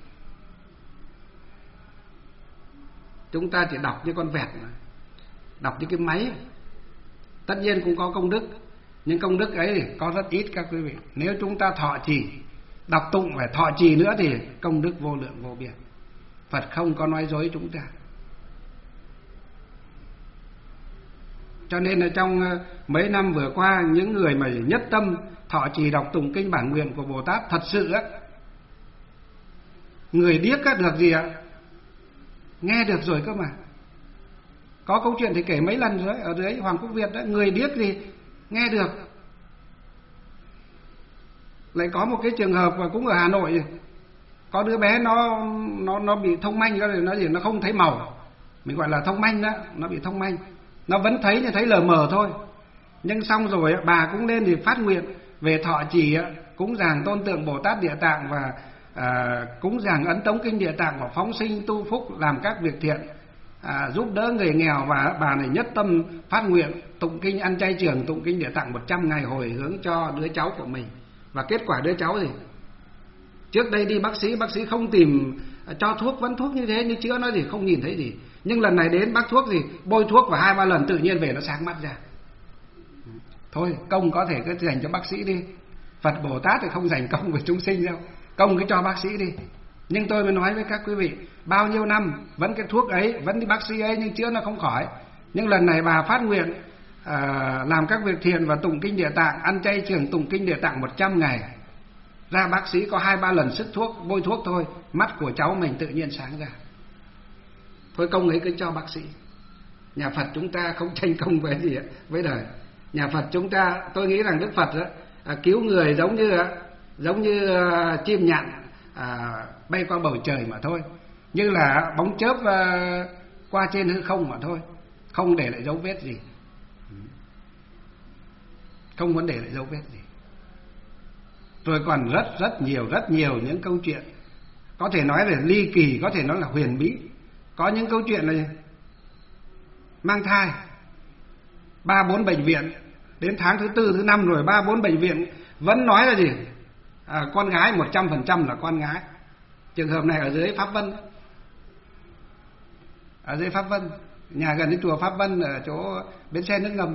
B: Chúng ta chỉ đọc như con vẹt mà, đọc như cái máy. Tất nhiên cũng có công đức, nhưng công đức ấy thì có rất ít các quý vị. Nếu chúng ta thọ trì, đọc tụng phải thọ trì nữa thì công đức vô lượng vô biên. Phật không có nói dối chúng ta. Cho nên là trong mấy năm vừa qua, những người mà nhất tâm thọ trì đọc tụng kinh bản nguyện của Bồ Tát thật sự á, người điếc á được gì ạ? Nghe được rồi cơ mà. Có câu chuyện thì kể mấy lần rồi ở dưới Hoàng Quốc Việt đó, người điếc gì nghe được. Lại có một cái trường hợp mà cũng ở Hà Nội, có đứa bé nó nó nó bị thông manh, nó gì nó không thấy màu, mình gọi là thông manh đó, nó bị thông manh, nó vẫn thấy như thấy lờ mờ thôi. Nhưng xong rồi bà cũng lên thì phát nguyện về thọ trì cúng dường tôn tượng Bồ Tát Địa Tạng và à, cúng dường ấn tống kinh Địa Tạng và phóng sinh tu phúc, làm các việc thiện, à, giúp đỡ người nghèo. Và bà này nhất tâm phát nguyện tụng kinh ăn chay trường, tụng kinh Địa Tạng một trăm ngày hồi hướng cho đứa cháu của mình. Và kết quả đứa cháu gì? Trước đây đi bác sĩ, bác sĩ không tìm cho thuốc, vẫn thuốc như thế, như chữa nó gì, không nhìn thấy gì. Nhưng lần này đến bác thuốc gì, bôi thuốc và hai ba lần tự nhiên về nó sáng mắt ra. Thôi công có thể cứ dành cho bác sĩ đi, Phật Bồ Tát thì không dành công với chúng sinh đâu, công cứ cho bác sĩ đi. Nhưng tôi mới nói với các quý vị, bao nhiêu năm vẫn cái thuốc ấy, vẫn đi bác sĩ ấy nhưng chữa nó không khỏi. Nhưng lần này bà phát nguyện à, làm các việc thiện và tụng kinh Địa Tạng, ăn chay trường tụng kinh Địa Tạng một trăm ngày. Ra bác sĩ có hai ba lần sức thuốc, bôi thuốc thôi, mắt của cháu mình tự nhiên sáng ra. Thôi công ấy cứ cho bác sĩ. Nhà Phật chúng ta không tranh công với gì ấy, với đời. Nhà Phật chúng ta, tôi nghĩ rằng Đức Phật đó, à, cứu người giống như giống như à, chim nhạn à, bay qua bầu trời mà thôi, như là bóng chớp à, qua trên hư không mà thôi, không để lại dấu vết gì, không muốn để lại dấu vết gì. Rồi còn rất rất nhiều rất nhiều những câu chuyện có thể nói là ly kỳ, có thể nói là huyền bí. Có những câu chuyện là mang thai ba bốn bệnh viện, đến tháng thứ tư thứ năm rồi ba bốn bệnh viện vẫn nói là gì, à, con gái một trăm phần trăm là con gái. Trường hợp này ở dưới Pháp Vân, ở dưới Pháp Vân, nhà gần đến chùa Pháp Vân ở chỗ bến xe nước ngầm.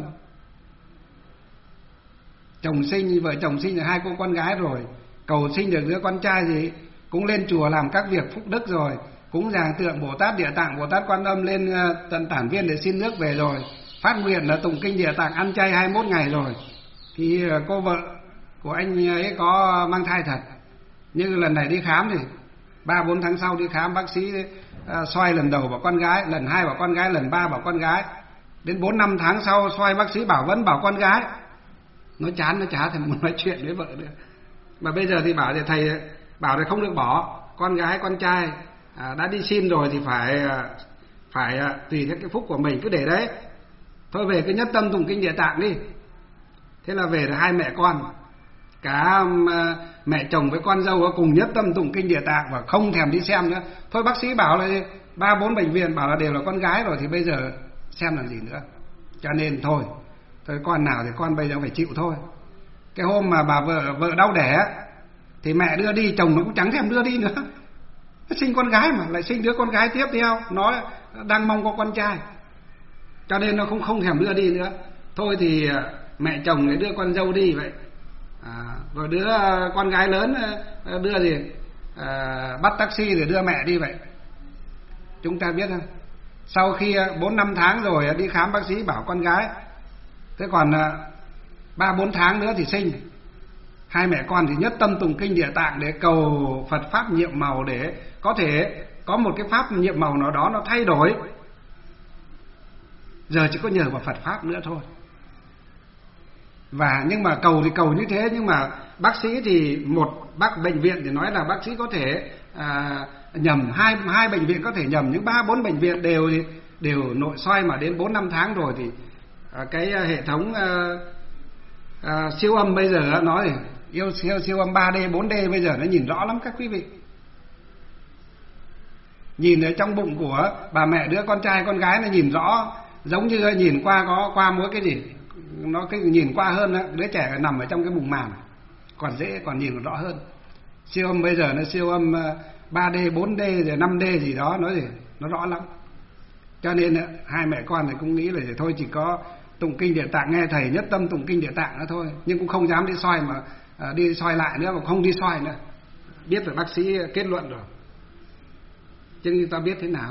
B: Chồng sinh, vợ chồng sinh được hai cô con gái rồi, cầu sinh được đứa con trai gì, cũng lên chùa làm các việc phúc đức rồi, cúng dường tượng Bồ Tát Địa Tạng, Bồ Tát Quan Âm lên tận Tản Viên để xin nước về rồi, phát nguyện là tụng kinh Địa Tạng, ăn chay hai mươi mốt ngày rồi. Thì cô vợ của anh ấy có mang thai thật. Nhưng lần này đi khám thì ba bốn tháng sau đi khám, bác sĩ uh, xoay lần đầu bảo con gái, lần hai bảo con gái, lần ba bảo con gái. Đến bốn năm tháng sau xoay bác sĩ bảo vẫn bảo con gái. Nó chán, nó chả thèm muốn nói chuyện với vợ nữa. Mà bây giờ thì bảo thì thầy bảo thì không được bỏ, con gái con trai à, đã đi xin rồi thì phải phải tùy theo cái phúc của mình, cứ để đấy. Thôi về cứ nhất tâm tụng kinh Địa Tạng đi. Thế là về là hai mẹ con, cả mẹ chồng với con dâu cùng nhất tâm tụng kinh Địa Tạng và không thèm đi xem nữa. Thôi bác sĩ bảo là ba bốn bệnh viện bảo là đều là con gái rồi thì bây giờ xem làm gì nữa. Cho nên thôi, thôi con nào thì con bây giờ phải chịu thôi. Cái hôm mà bà vợ vợ đau đẻ thì mẹ đưa đi, chồng nó cũng chẳng thèm đưa đi nữa. Nó sinh con gái mà lại sinh đứa con gái tiếp theo, nó đang mong có con trai, cho nên nó không không thèm đưa đi nữa. Thôi thì mẹ chồng ấy đưa con dâu đi vậy, à, rồi đứa con gái lớn đưa gì à, bắt taxi để đưa mẹ đi vậy. Chúng ta biết không, sau khi bốn năm tháng rồi đi khám, bác sĩ bảo con gái, thế còn ba bốn tháng nữa thì sinh. Hai mẹ con thì nhất tâm tụng kinh Địa Tạng để cầu Phật pháp nhiệm màu, để có thể có một cái pháp nhiệm màu nào đó nó thay đổi. Giờ chỉ có nhờ vào Phật pháp nữa thôi. Và nhưng mà cầu thì cầu như thế, nhưng mà bác sĩ thì một bác bệnh viện thì nói là bác sĩ có thể à, nhầm, hai hai bệnh viện có thể nhầm, nhưng ba bốn bệnh viện đều đều nội soi mà đến bốn năm tháng rồi thì à, cái hệ thống à, à, siêu âm bây giờ nó thì Yêu siêu siêu âm ba D, bốn D bây giờ nó nhìn rõ lắm các quý vị. Nhìn ở trong bụng của bà mẹ đứa con trai con gái nó nhìn rõ, giống như nhìn qua có qua mỗi cái gì, nó cái nhìn qua hơn đó, đứa trẻ nằm ở trong cái bụng màng còn dễ, còn nhìn còn rõ hơn. Siêu âm bây giờ nó siêu âm ba D, bốn D rồi năm D gì đó, nó gì nó rõ lắm. Cho nên hai mẹ con này cũng nghĩ là thôi chỉ có tụng kinh Địa Tạng, nghe thầy nhất tâm tụng kinh Địa Tạng đó thôi, nhưng cũng không dám đi soi mà à, đi soi lại nữa, mà không đi soi nữa, biết rồi bác sĩ kết luận rồi, chứ chúng ta biết thế nào.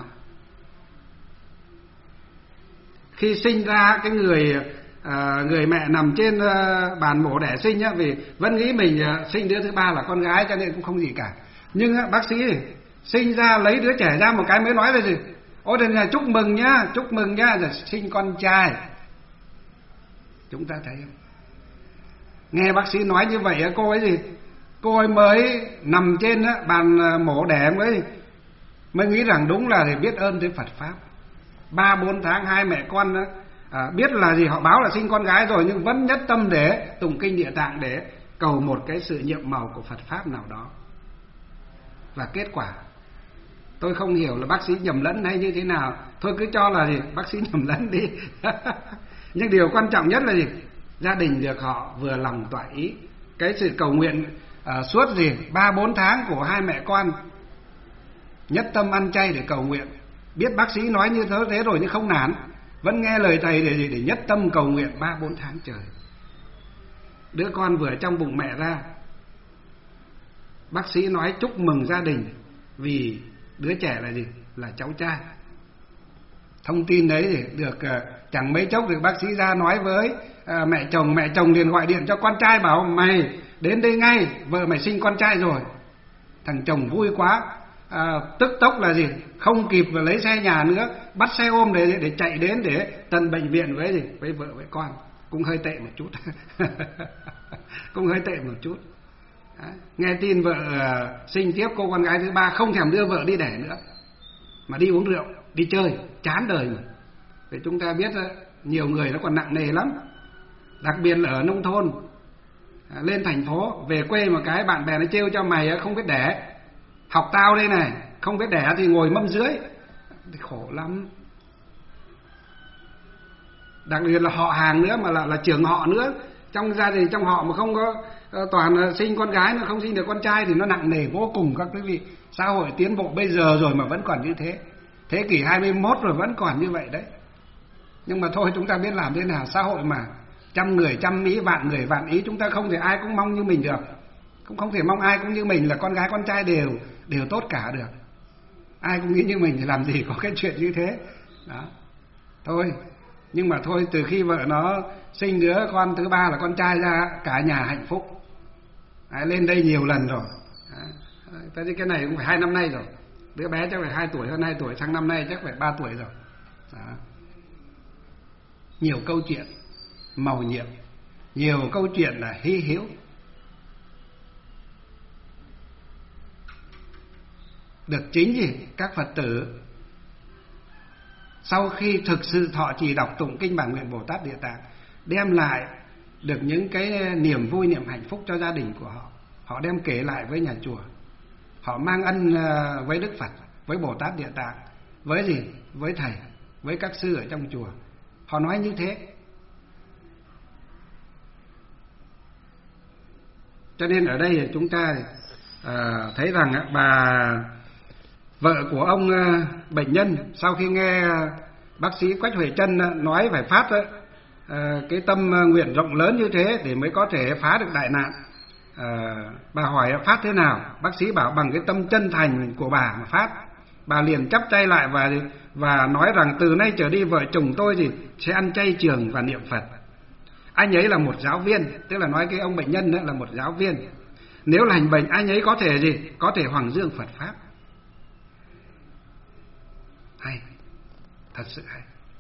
B: Khi sinh ra cái người à, người mẹ nằm trên à, bàn mổ đẻ sinh á, vì vẫn nghĩ mình à, sinh đứa thứ ba là con gái cho nên cũng không gì cả. Nhưng á, bác sĩ sinh ra lấy đứa trẻ ra một cái mới nói là gì? Ôi đây là chúc mừng nhá, chúc mừng nhá, rồi sinh con trai. Chúng ta thấy không? Nghe bác sĩ nói như vậy cô ấy gì? Cô ấy mới nằm trên á, bàn mổ đẻ mới mới nghĩ rằng đúng là để biết ơn tới Phật pháp. Ba bốn tháng hai mẹ con đó, à, biết là gì, họ báo là sinh con gái rồi nhưng vẫn nhất tâm để tụng kinh Địa Tạng để cầu một cái sự nhiệm màu của Phật pháp nào đó. Và kết quả tôi không hiểu là bác sĩ nhầm lẫn hay như thế nào, thôi cứ cho là gì bác sĩ nhầm lẫn đi. Nhưng điều quan trọng nhất là gì? Gia đình được họ vừa lòng toại ý. Cái sự cầu nguyện à, suốt gì ba bốn tháng của hai mẹ con nhất tâm ăn chay để cầu nguyện, biết bác sĩ nói như thế rồi nhưng không nản, vẫn nghe lời thầy để gì? Để nhất tâm cầu nguyện ba bốn tháng trời. Đứa con vừa trong bụng mẹ ra, bác sĩ nói chúc mừng gia đình vì đứa trẻ là gì? Là cháu trai. Thông tin đấy thì được chẳng mấy chốc được bác sĩ ra nói với à, mẹ chồng, mẹ chồng liền gọi điện cho con trai bảo mày đến đây ngay, vợ mày sinh con trai rồi. Thằng chồng vui quá, à, tức tốc là gì? Không kịp và lấy xe nhà nữa, bắt xe ôm để để chạy đến để tận bệnh viện với gì? Với vợ với con. Cũng hơi tệ một chút. Cũng hơi tệ một chút. Đấy. Nghe tin vợ uh, sinh tiếp cô con gái thứ ba, không thèm đưa vợ đi đẻ nữa mà đi uống rượu, đi chơi, chán đời mà. Vì chúng ta biết uh, nhiều người nó còn nặng nề lắm, đặc biệt là ở nông thôn. À, lên thành phố về quê một cái bạn bè nó trêu cho mày uh, không biết đẻ, học tao đây này, không biết đẻ thì ngồi mâm dưới, thì khổ lắm. Đặc biệt là họ hàng nữa, mà là, là trưởng họ nữa. Trong gia đình trong họ mà không có toàn sinh con gái mà không sinh được con trai thì nó nặng nề vô cùng các quý vị. Xã hội tiến bộ bây giờ rồi mà vẫn còn như thế, thế kỷ hai mươi mốt rồi vẫn còn như vậy đấy. Nhưng mà thôi chúng ta biết làm thế nào, xã hội mà trăm người trăm ý, vạn người vạn ý, chúng ta không thể ai cũng mong như mình được, cũng không thể mong ai cũng như mình là con gái con trai đều đều tốt cả được. Ai cũng nghĩ như mình thì làm gì có cái chuyện như thế đó. Thôi nhưng mà thôi, từ khi vợ nó sinh đứa con thứ ba là con trai ra, cả nhà hạnh phúc. Đấy, lên đây nhiều lần rồi. Đấy, cái này cũng phải hai năm nay rồi. Đứa bé chắc phải hai tuổi, hơn hai tuổi, sang năm nay chắc phải ba tuổi rồi. Đó. Nhiều câu chuyện mầu nhiệm, nhiều câu chuyện là hy hữu. Được chính gì các Phật tử sau khi thực sự thọ trì đọc tụng kinh Bản Nguyện Bồ Tát Địa Tạng, đem lại được những cái niềm vui, niềm hạnh phúc cho gia đình của họ. Họ đem kể lại với nhà chùa, họ mang ân với Đức Phật, với Bồ Tát Địa Tạng, với gì? Với thầy, với các sư ở trong chùa. Họ nói như thế. Cho nên ở đây chúng ta à, thấy rằng bà vợ của ông bệnh nhân sau khi nghe bác sĩ Quách Huệ Trân nói phải phát cái tâm nguyện rộng lớn như thế để mới có thể phá được đại nạn, à, bà hỏi phát thế nào? Bác sĩ bảo bằng cái tâm chân thành của bà mà phát. Bà liền chắp tay lại và và nói rằng từ nay trở đi vợ chồng tôi thì sẽ ăn chay trường và niệm Phật. Anh ấy là một giáo viên, tức là nói cái ông bệnh nhân đó là một giáo viên. Nếu lành bệnh anh ấy có thể gì? Có thể hoằng dương Phật pháp. Hay, thật sự hay.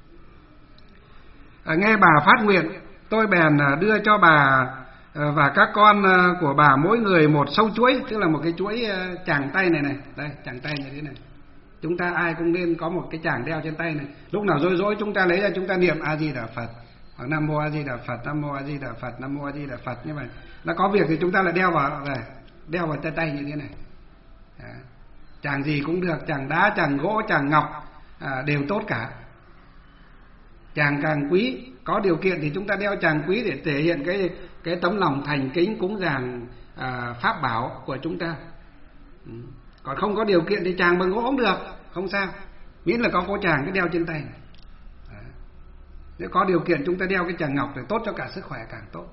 B: À, nghe bà phát nguyện, tôi bèn đưa cho bà và các con của bà mỗi người một sâu chuỗi, tức là một cái chuỗi chàng tay này này, đây chàng tay như thế này. Chúng ta ai cũng nên có một cái chàng đeo trên tay này. Lúc nào rối rối chúng ta lấy ra, chúng ta niệm A Di Đà Phật, hoặc Nam Mô A Di Đà Phật, Nam Mô A Di Đà Phật, Nam Mô A Di Đà Phật như vậy. Nó có việc thì chúng ta lại đeo vào này, đeo vào tay tay như thế này. Đó. Chàng gì cũng được, chàng đá, chàng gỗ, chàng ngọc à, đều tốt cả. Chàng càng quý, có điều kiện thì chúng ta đeo chàng quý để thể hiện cái cái tấm lòng thành kính cúng dường à, pháp bảo của chúng ta. Ừ. Còn không có điều kiện thì chàng bằng gỗ cũng được, không sao, miễn là có cô chàng cứ đeo trên tay này. Nếu có điều kiện chúng ta đeo cái chàng ngọc thì tốt cho cả sức khỏe càng tốt.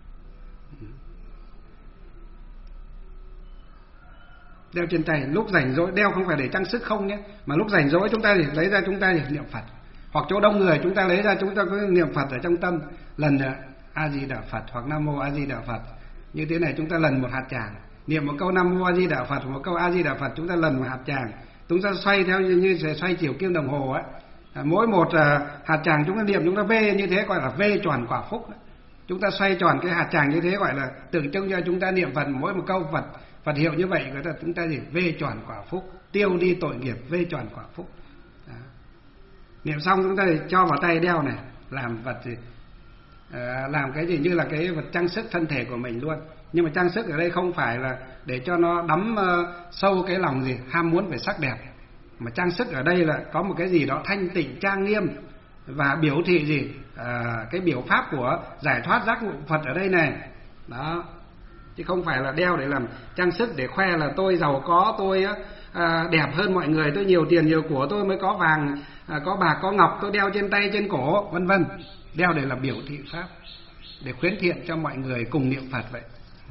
B: Đeo trên tay lúc rảnh rỗi, đeo không phải để trang sức không nhé, mà lúc rảnh rỗi chúng ta thì lấy ra chúng ta thì niệm Phật, hoặc chỗ đông người chúng ta lấy ra chúng ta cứ niệm Phật ở trong tâm, lần A Di Đà Phật hoặc Nam Mô A Di Đà Phật. Như thế này chúng ta lần một hạt tràng, niệm một câu Nam Mô A Di Đà Phật, một câu A Di Đà Phật, chúng ta lần một hạt tràng, chúng ta xoay theo như, như xoay chiều kim đồng hồ ấy. À, mỗi một à, hạt tràng chúng ta niệm, chúng ta vê như thế gọi là vê tròn quả phúc đấy. Chúng ta xoay tròn cái hạt tràng như thế gọi là tượng trưng cho chúng ta niệm Phật, mỗi một câu Phật Phật hiệu như vậy người ta chúng ta gì vê tròn quả phúc, tiêu đi tội nghiệp, vê tròn quả phúc. Đó. Niệm xong chúng ta thì cho vào tay đeo này, làm vật gì à, làm cái gì như là cái vật trang sức thân thể của mình luôn. Nhưng mà trang sức ở đây không phải là để cho nó đắm uh, sâu cái lòng gì ham muốn về sắc đẹp, mà trang sức ở đây là có một cái gì đó thanh tịnh trang nghiêm và biểu thị gì à, cái biểu pháp của giải thoát giác ngộ Phật ở đây này. Đó, chứ không phải là đeo để làm trang sức để khoe là tôi giàu có, tôi à, đẹp hơn mọi người, tôi nhiều tiền nhiều của, tôi mới có vàng à, có bạc có ngọc, tôi đeo trên tay trên cổ vân vân. Đeo để là biểu thị pháp, để khuyến thiện cho mọi người cùng niệm Phật vậy. Ừ.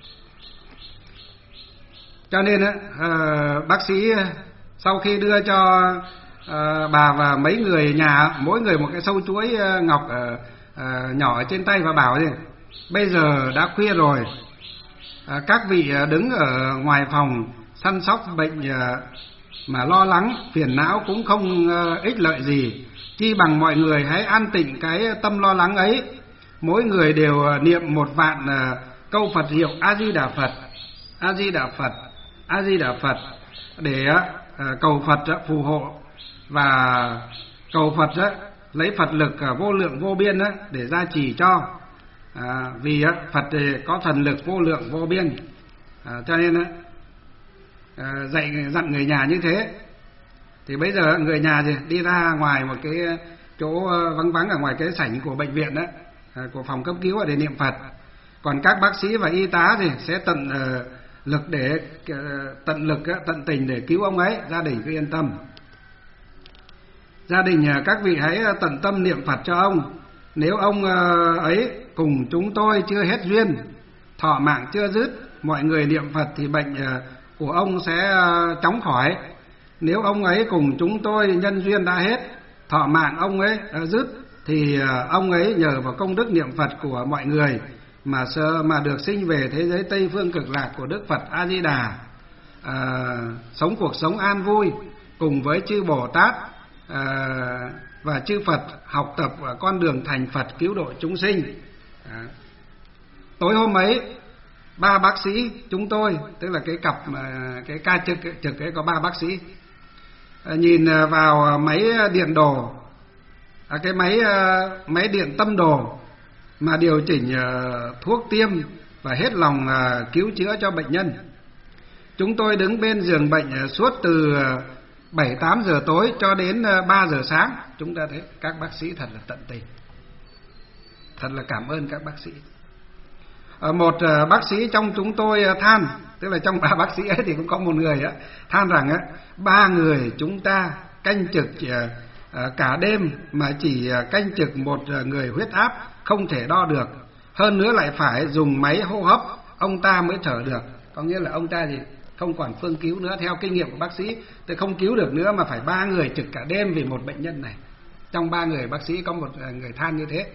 B: Cho nên á à, bác sĩ sau khi đưa cho à, bà và mấy người nhà mỗi người một cái sâu chuỗi à, ngọc à, à, nhỏ ở trên tay và bảo gì bây giờ đã khuya rồi, à, các vị đứng ở ngoài phòng săn sóc bệnh à, mà lo lắng phiền não cũng không à, ích lợi gì, chi bằng mọi người hãy an tịnh cái tâm lo lắng ấy, mỗi người đều à, niệm một vạn à, câu Phật hiệu A Di Đà Phật, A Di Đà Phật, A Di Đà Phật để à, cầu Phật à, phù hộ và cầu Phật á, lấy Phật lực à, vô lượng vô biên á, để gia trì cho. À, vì á, Phật thì có thần lực vô lượng vô biên, à, cho nên á, à, dạy dặn người nhà như thế. Thì bây giờ người nhà thì đi ra ngoài một cái chỗ vắng vắng ở ngoài cái sảnh của bệnh viện đó, à, của phòng cấp cứu để niệm Phật. Còn các bác sĩ và y tá thì sẽ tận uh, lực để uh, tận lực uh, tận tình để cứu ông ấy. Gia đình cứ yên tâm. Gia đình uh, các vị hãy uh, tận tâm niệm Phật cho ông. Nếu ông uh, ấy cùng chúng tôi chưa hết duyên, thọ mạng chưa dứt, mọi người niệm Phật thì bệnh uh, của ông sẽ uh, chóng khỏi. Nếu ông ấy cùng chúng tôi nhân duyên đã hết, thọ mạng ông ấy uh, dứt thì uh, ông ấy nhờ vào công đức niệm Phật của mọi người mà sơ mà được sinh về thế giới Tây phương cực lạc của Đức Phật A Di Đà, à, sống cuộc sống an vui cùng với chư Bồ Tát à, và chư Phật, học tập ở con đường thành Phật cứu độ chúng sinh. À, tối hôm ấy ba bác sĩ chúng tôi, tức là cái cặp cái ca trực trực ấy có ba bác sĩ, à, nhìn vào máy điện đồ, à, cái máy máy điện tâm đồ mà điều chỉnh uh, thuốc tiêm và hết lòng uh, cứu chữa cho bệnh nhân. Chúng tôi đứng bên giường bệnh uh, suốt từ uh, bảy tám giờ tối cho đến uh, ba giờ sáng. Chúng ta thấy các bác sĩ thật là tận tình, thật là cảm ơn các bác sĩ. Uh, một uh, bác sĩ trong chúng tôi uh, than, tức là trong ba bác sĩ ấy thì cũng có một người uh, than rằng uh, ba người chúng ta canh trực uh, uh, cả đêm mà chỉ uh, canh trực một uh, người huyết áp không thể đo được, hơn nữa lại phải dùng máy hô hấp ông ta mới thở được. Có nghĩa là ông ta thì không còn phương cứu nữa, theo kinh nghiệm của bác sĩ thì không cứu được nữa, mà phải ba người trực cả đêm vì một bệnh nhân này. Trong ba người bác sĩ có một người than như thế.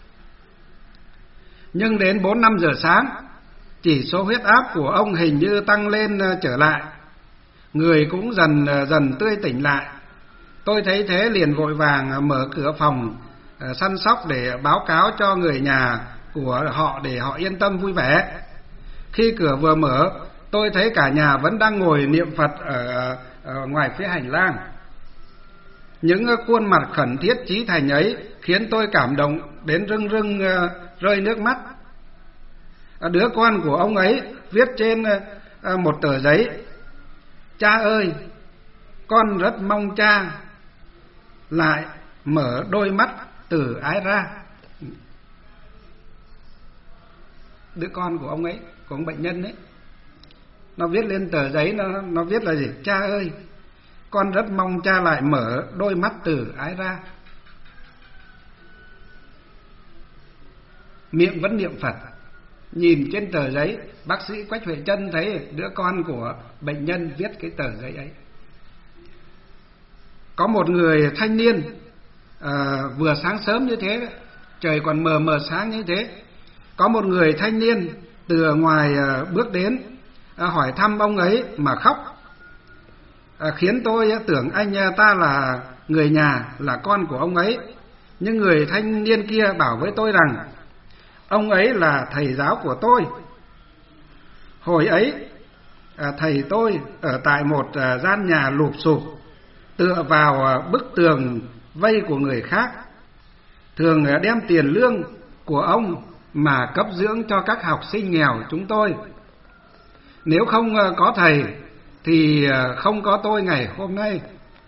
B: Nhưng đến bốn năm giờ sáng, chỉ số huyết áp của ông hình như tăng lên trở lại, người cũng dần dần tươi tỉnh lại. Tôi thấy thế liền vội vàng mở cửa phòng săn sóc để báo cáo cho người nhà của họ để họ yên tâm vui vẻ. Khi cửa vừa mở, tôi thấy cả nhà vẫn đang ngồi niệm Phật ở, ở ngoài phía hành lang. Những khuôn mặt khẩn thiết chí thành ấy khiến tôi cảm động đến rưng rưng rơi nước mắt. Đứa con của ông ấy viết trên một tờ giấy: cha ơi, con rất mong cha lại mở đôi mắt từ ái ra. Đứa con của ông ấy, của ông bệnh nhân ấy, nó viết lên tờ giấy, nó nó viết là gì? Cha ơi, con rất mong cha lại mở đôi mắt từ ái ra. Miệng vẫn niệm Phật, nhìn trên tờ giấy. Bác sĩ Quách Huệ Trân thấy đứa con của bệnh nhân viết cái tờ giấy ấy. Có một người thanh niên à, vừa sáng sớm như thế, trời còn mờ mờ sáng như thế, có một người thanh niên từ ngoài à, bước đến à, hỏi thăm ông ấy mà khóc, à, khiến tôi à, tưởng anh ta là người nhà, là con của ông ấy. Nhưng người thanh niên kia bảo với tôi rằng ông ấy là thầy giáo của tôi. Hồi ấy à, thầy tôi ở tại một à, gian nhà lụp xụp, tựa vào à, bức tường vây của người khác, thường à, đem tiền lương của ông mà cấp dưỡng cho các học sinh nghèo chúng tôi. Nếu không à, có thầy thì à, không có tôi ngày hôm nay.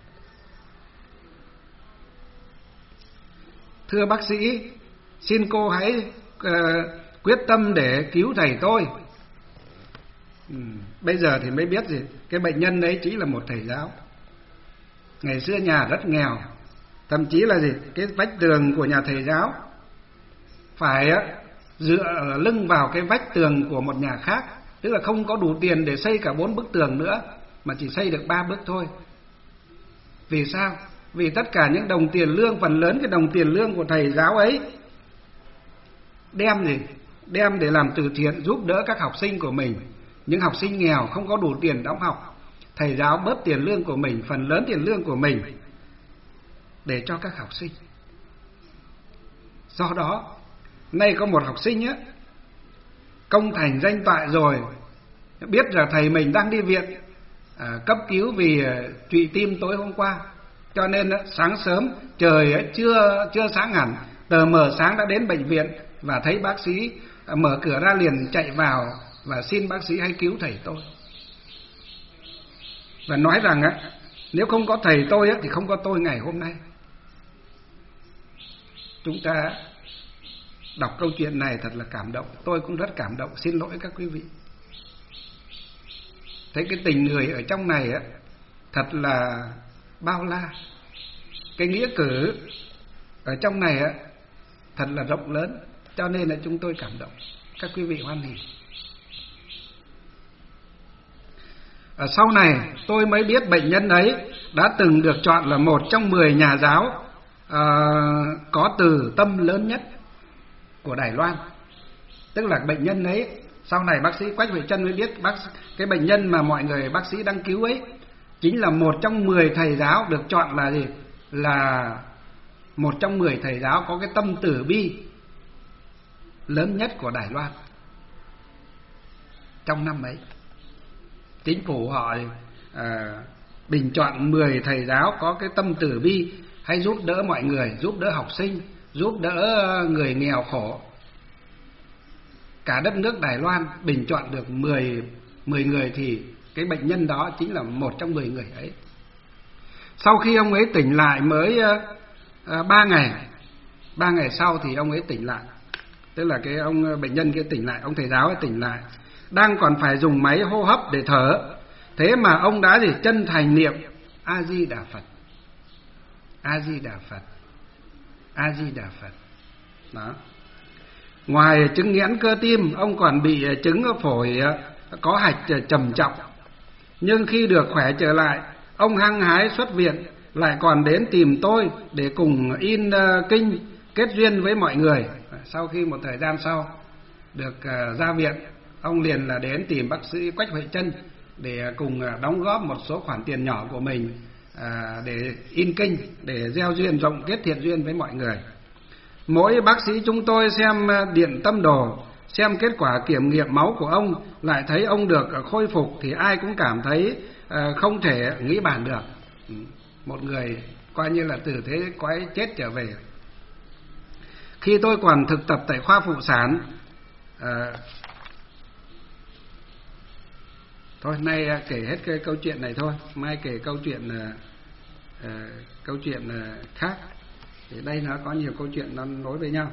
B: Thưa bác sĩ, xin cô hãy uh, quyết tâm để cứu thầy tôi. Ừ, bây giờ thì mới biết gì, cái bệnh nhân đấy chỉ là một thầy giáo. Ngày xưa nhà rất nghèo, thậm chí là gì, cái vách tường của nhà thầy giáo phải uh, dựa lưng vào cái vách tường của một nhà khác, tức là không có đủ tiền để xây cả bốn bức tường nữa, mà chỉ xây được ba bức thôi. Vì sao? Vì tất cả những đồng tiền lương, phần lớn cái đồng tiền lương của thầy giáo ấy đem gì? Đem để làm từ thiện, giúp đỡ các học sinh của mình. Những học sinh nghèo không có đủ tiền đóng học, thầy giáo bớt tiền lương của mình, phần lớn tiền lương của mình để cho các học sinh. Do đó, nay có một học sinh á, công thành danh toại rồi, biết là thầy mình đang đi viện à, cấp cứu vì trụy tim tối hôm qua, cho nên sáng sớm trời chưa chưa sáng hẳn, tờ mờ sáng đã đến bệnh viện và thấy bác sĩ mở cửa ra liền chạy vào và xin bác sĩ hãy cứu thầy tôi. Và nói rằng á, nếu không có thầy tôi á, thì không có tôi ngày hôm nay. Chúng ta đọc câu chuyện này thật là cảm động, tôi cũng rất cảm động, xin lỗi các quý vị. Thấy cái tình người ở trong này á, thật là bao la. Cái nghĩa cử ở trong này á, thật là rộng lớn, cho nên là chúng tôi cảm động. Các quý vị hoan hỉ. Ở sau này tôi mới biết bệnh nhân ấy đã từng được chọn là một trong mười nhà giáo à, có từ tâm lớn nhất của Đài Loan. Tức là bệnh nhân ấy, sau này bác sĩ Quách Huệ Trân mới biết bác cái bệnh nhân mà mọi người bác sĩ đang cứu ấy chính là một trong mười thầy giáo được chọn là gì? Là một trong mười thầy giáo có cái tâm từ bi lớn nhất của Đài Loan. Trong năm ấy, chính phủ họ à, bình chọn mười thầy giáo có cái tâm từ bi, hay giúp đỡ mọi người, giúp đỡ học sinh, giúp đỡ người nghèo khổ. Cả đất nước Đài Loan bình chọn được mười, mười người thì cái bệnh nhân đó chính là một trong mười người ấy. Sau khi ông ấy tỉnh lại mới uh, ba ngày, ba ngày sau thì ông ấy tỉnh lại. Tức là cái ông bệnh nhân kia tỉnh lại, ông thầy giáo ấy tỉnh lại, đang còn phải dùng máy hô hấp để thở. Thế mà ông đã gì? Chân thành niệm A Di Đà Phật, A Di Đà Phật, A Di Đà Phật. Đó. Ngoài chứng nghẽn cơ tim, ông còn bị chứng phổi có hạch trầm trọng. Nhưng khi được khỏe trở lại, ông hăng hái xuất viện, lại còn đến tìm tôi để cùng in kinh kết duyên với mọi người. Sau khi một thời gian sau được ra viện, ông liền là đến tìm bác sĩ Quách Huệ Trân để cùng đóng góp một số khoản tiền nhỏ của mình để in kinh, để gieo duyên rộng, kết thiện duyên với mọi người. Mỗi bác sĩ chúng tôi xem điện tâm đồ, xem kết quả kiểm nghiệm máu của ông, lại thấy ông được khôi phục, thì ai cũng cảm thấy không thể nghĩ bàn được. Một người coi như là từ thế quái chết trở về. Khi tôi còn thực tập tại khoa phụ sản, Thôi nay kể hết cái câu chuyện này thôi, mai kể câu chuyện uh, câu chuyện uh, khác. Thì đây nó có nhiều câu chuyện nó nối với nhau.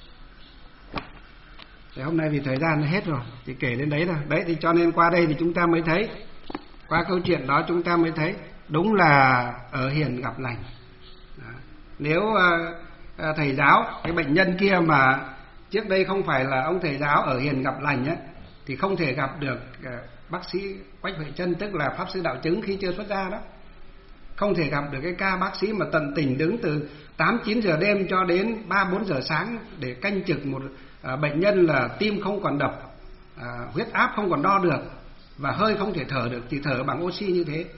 B: Thì hôm nay vì thời gian nó hết rồi thì kể đến đấy rồi. Đấy thì cho nên qua đây thì chúng ta mới thấy, qua câu chuyện đó chúng ta mới thấy đúng là ở hiền gặp lành. Đó. Nếu uh, thầy giáo, cái bệnh nhân kia mà trước đây không phải là ông thầy giáo ở hiền gặp lành ấy, thì không thể gặp được uh, bác sĩ Quách Huệ Chân, tức là pháp sư đạo chứng khi chưa xuất gia đó. Không thể gặp được cái ca bác sĩ mà tận tình đứng từ tám chín giờ đêm cho đến ba bốn giờ sáng để canh trực một à, bệnh nhân là tim không còn đập, à, huyết áp không còn đo được và hơi không thể thở được, chỉ thở bằng oxy như thế.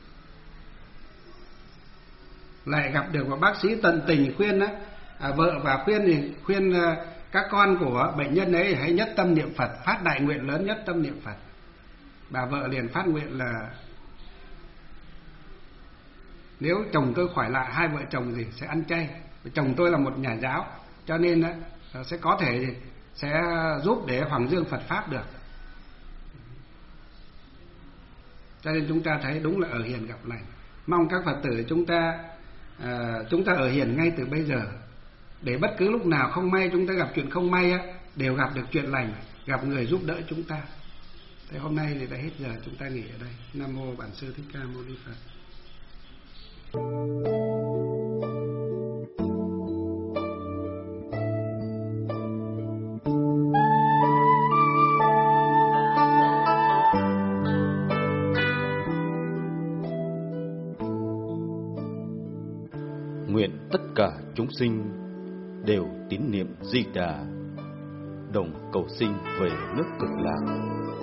B: Lại gặp được một bác sĩ tận tình khuyên á, à, vợ và khuyên thì khuyên à, các con của bệnh nhân ấy hãy nhất tâm niệm Phật, phát đại nguyện lớn nhất tâm niệm Phật. Bà vợ liền phát nguyện là nếu chồng tôi khỏi lại, hai vợ chồng gì sẽ ăn chay. Chồng tôi là một nhà giáo, cho nên á, sẽ có thể sẽ giúp để hoằng dương Phật pháp được. Cho nên chúng ta thấy đúng là ở hiền gặp lành. Mong các Phật tử chúng ta à, chúng ta ở hiền ngay từ bây giờ, để bất cứ lúc nào không may chúng ta gặp chuyện không may á, đều gặp được chuyện lành, gặp người giúp đỡ chúng ta. Thế hôm nay thì đã hết giờ, chúng ta nghỉ ở đây. Nam mô Bản Sư Thích Ca Mâu Ni Phật.
A: Nguyện tất cả chúng sinh đều tín niệm Di Đà, đồng cầu sinh về nước Cực Lạc.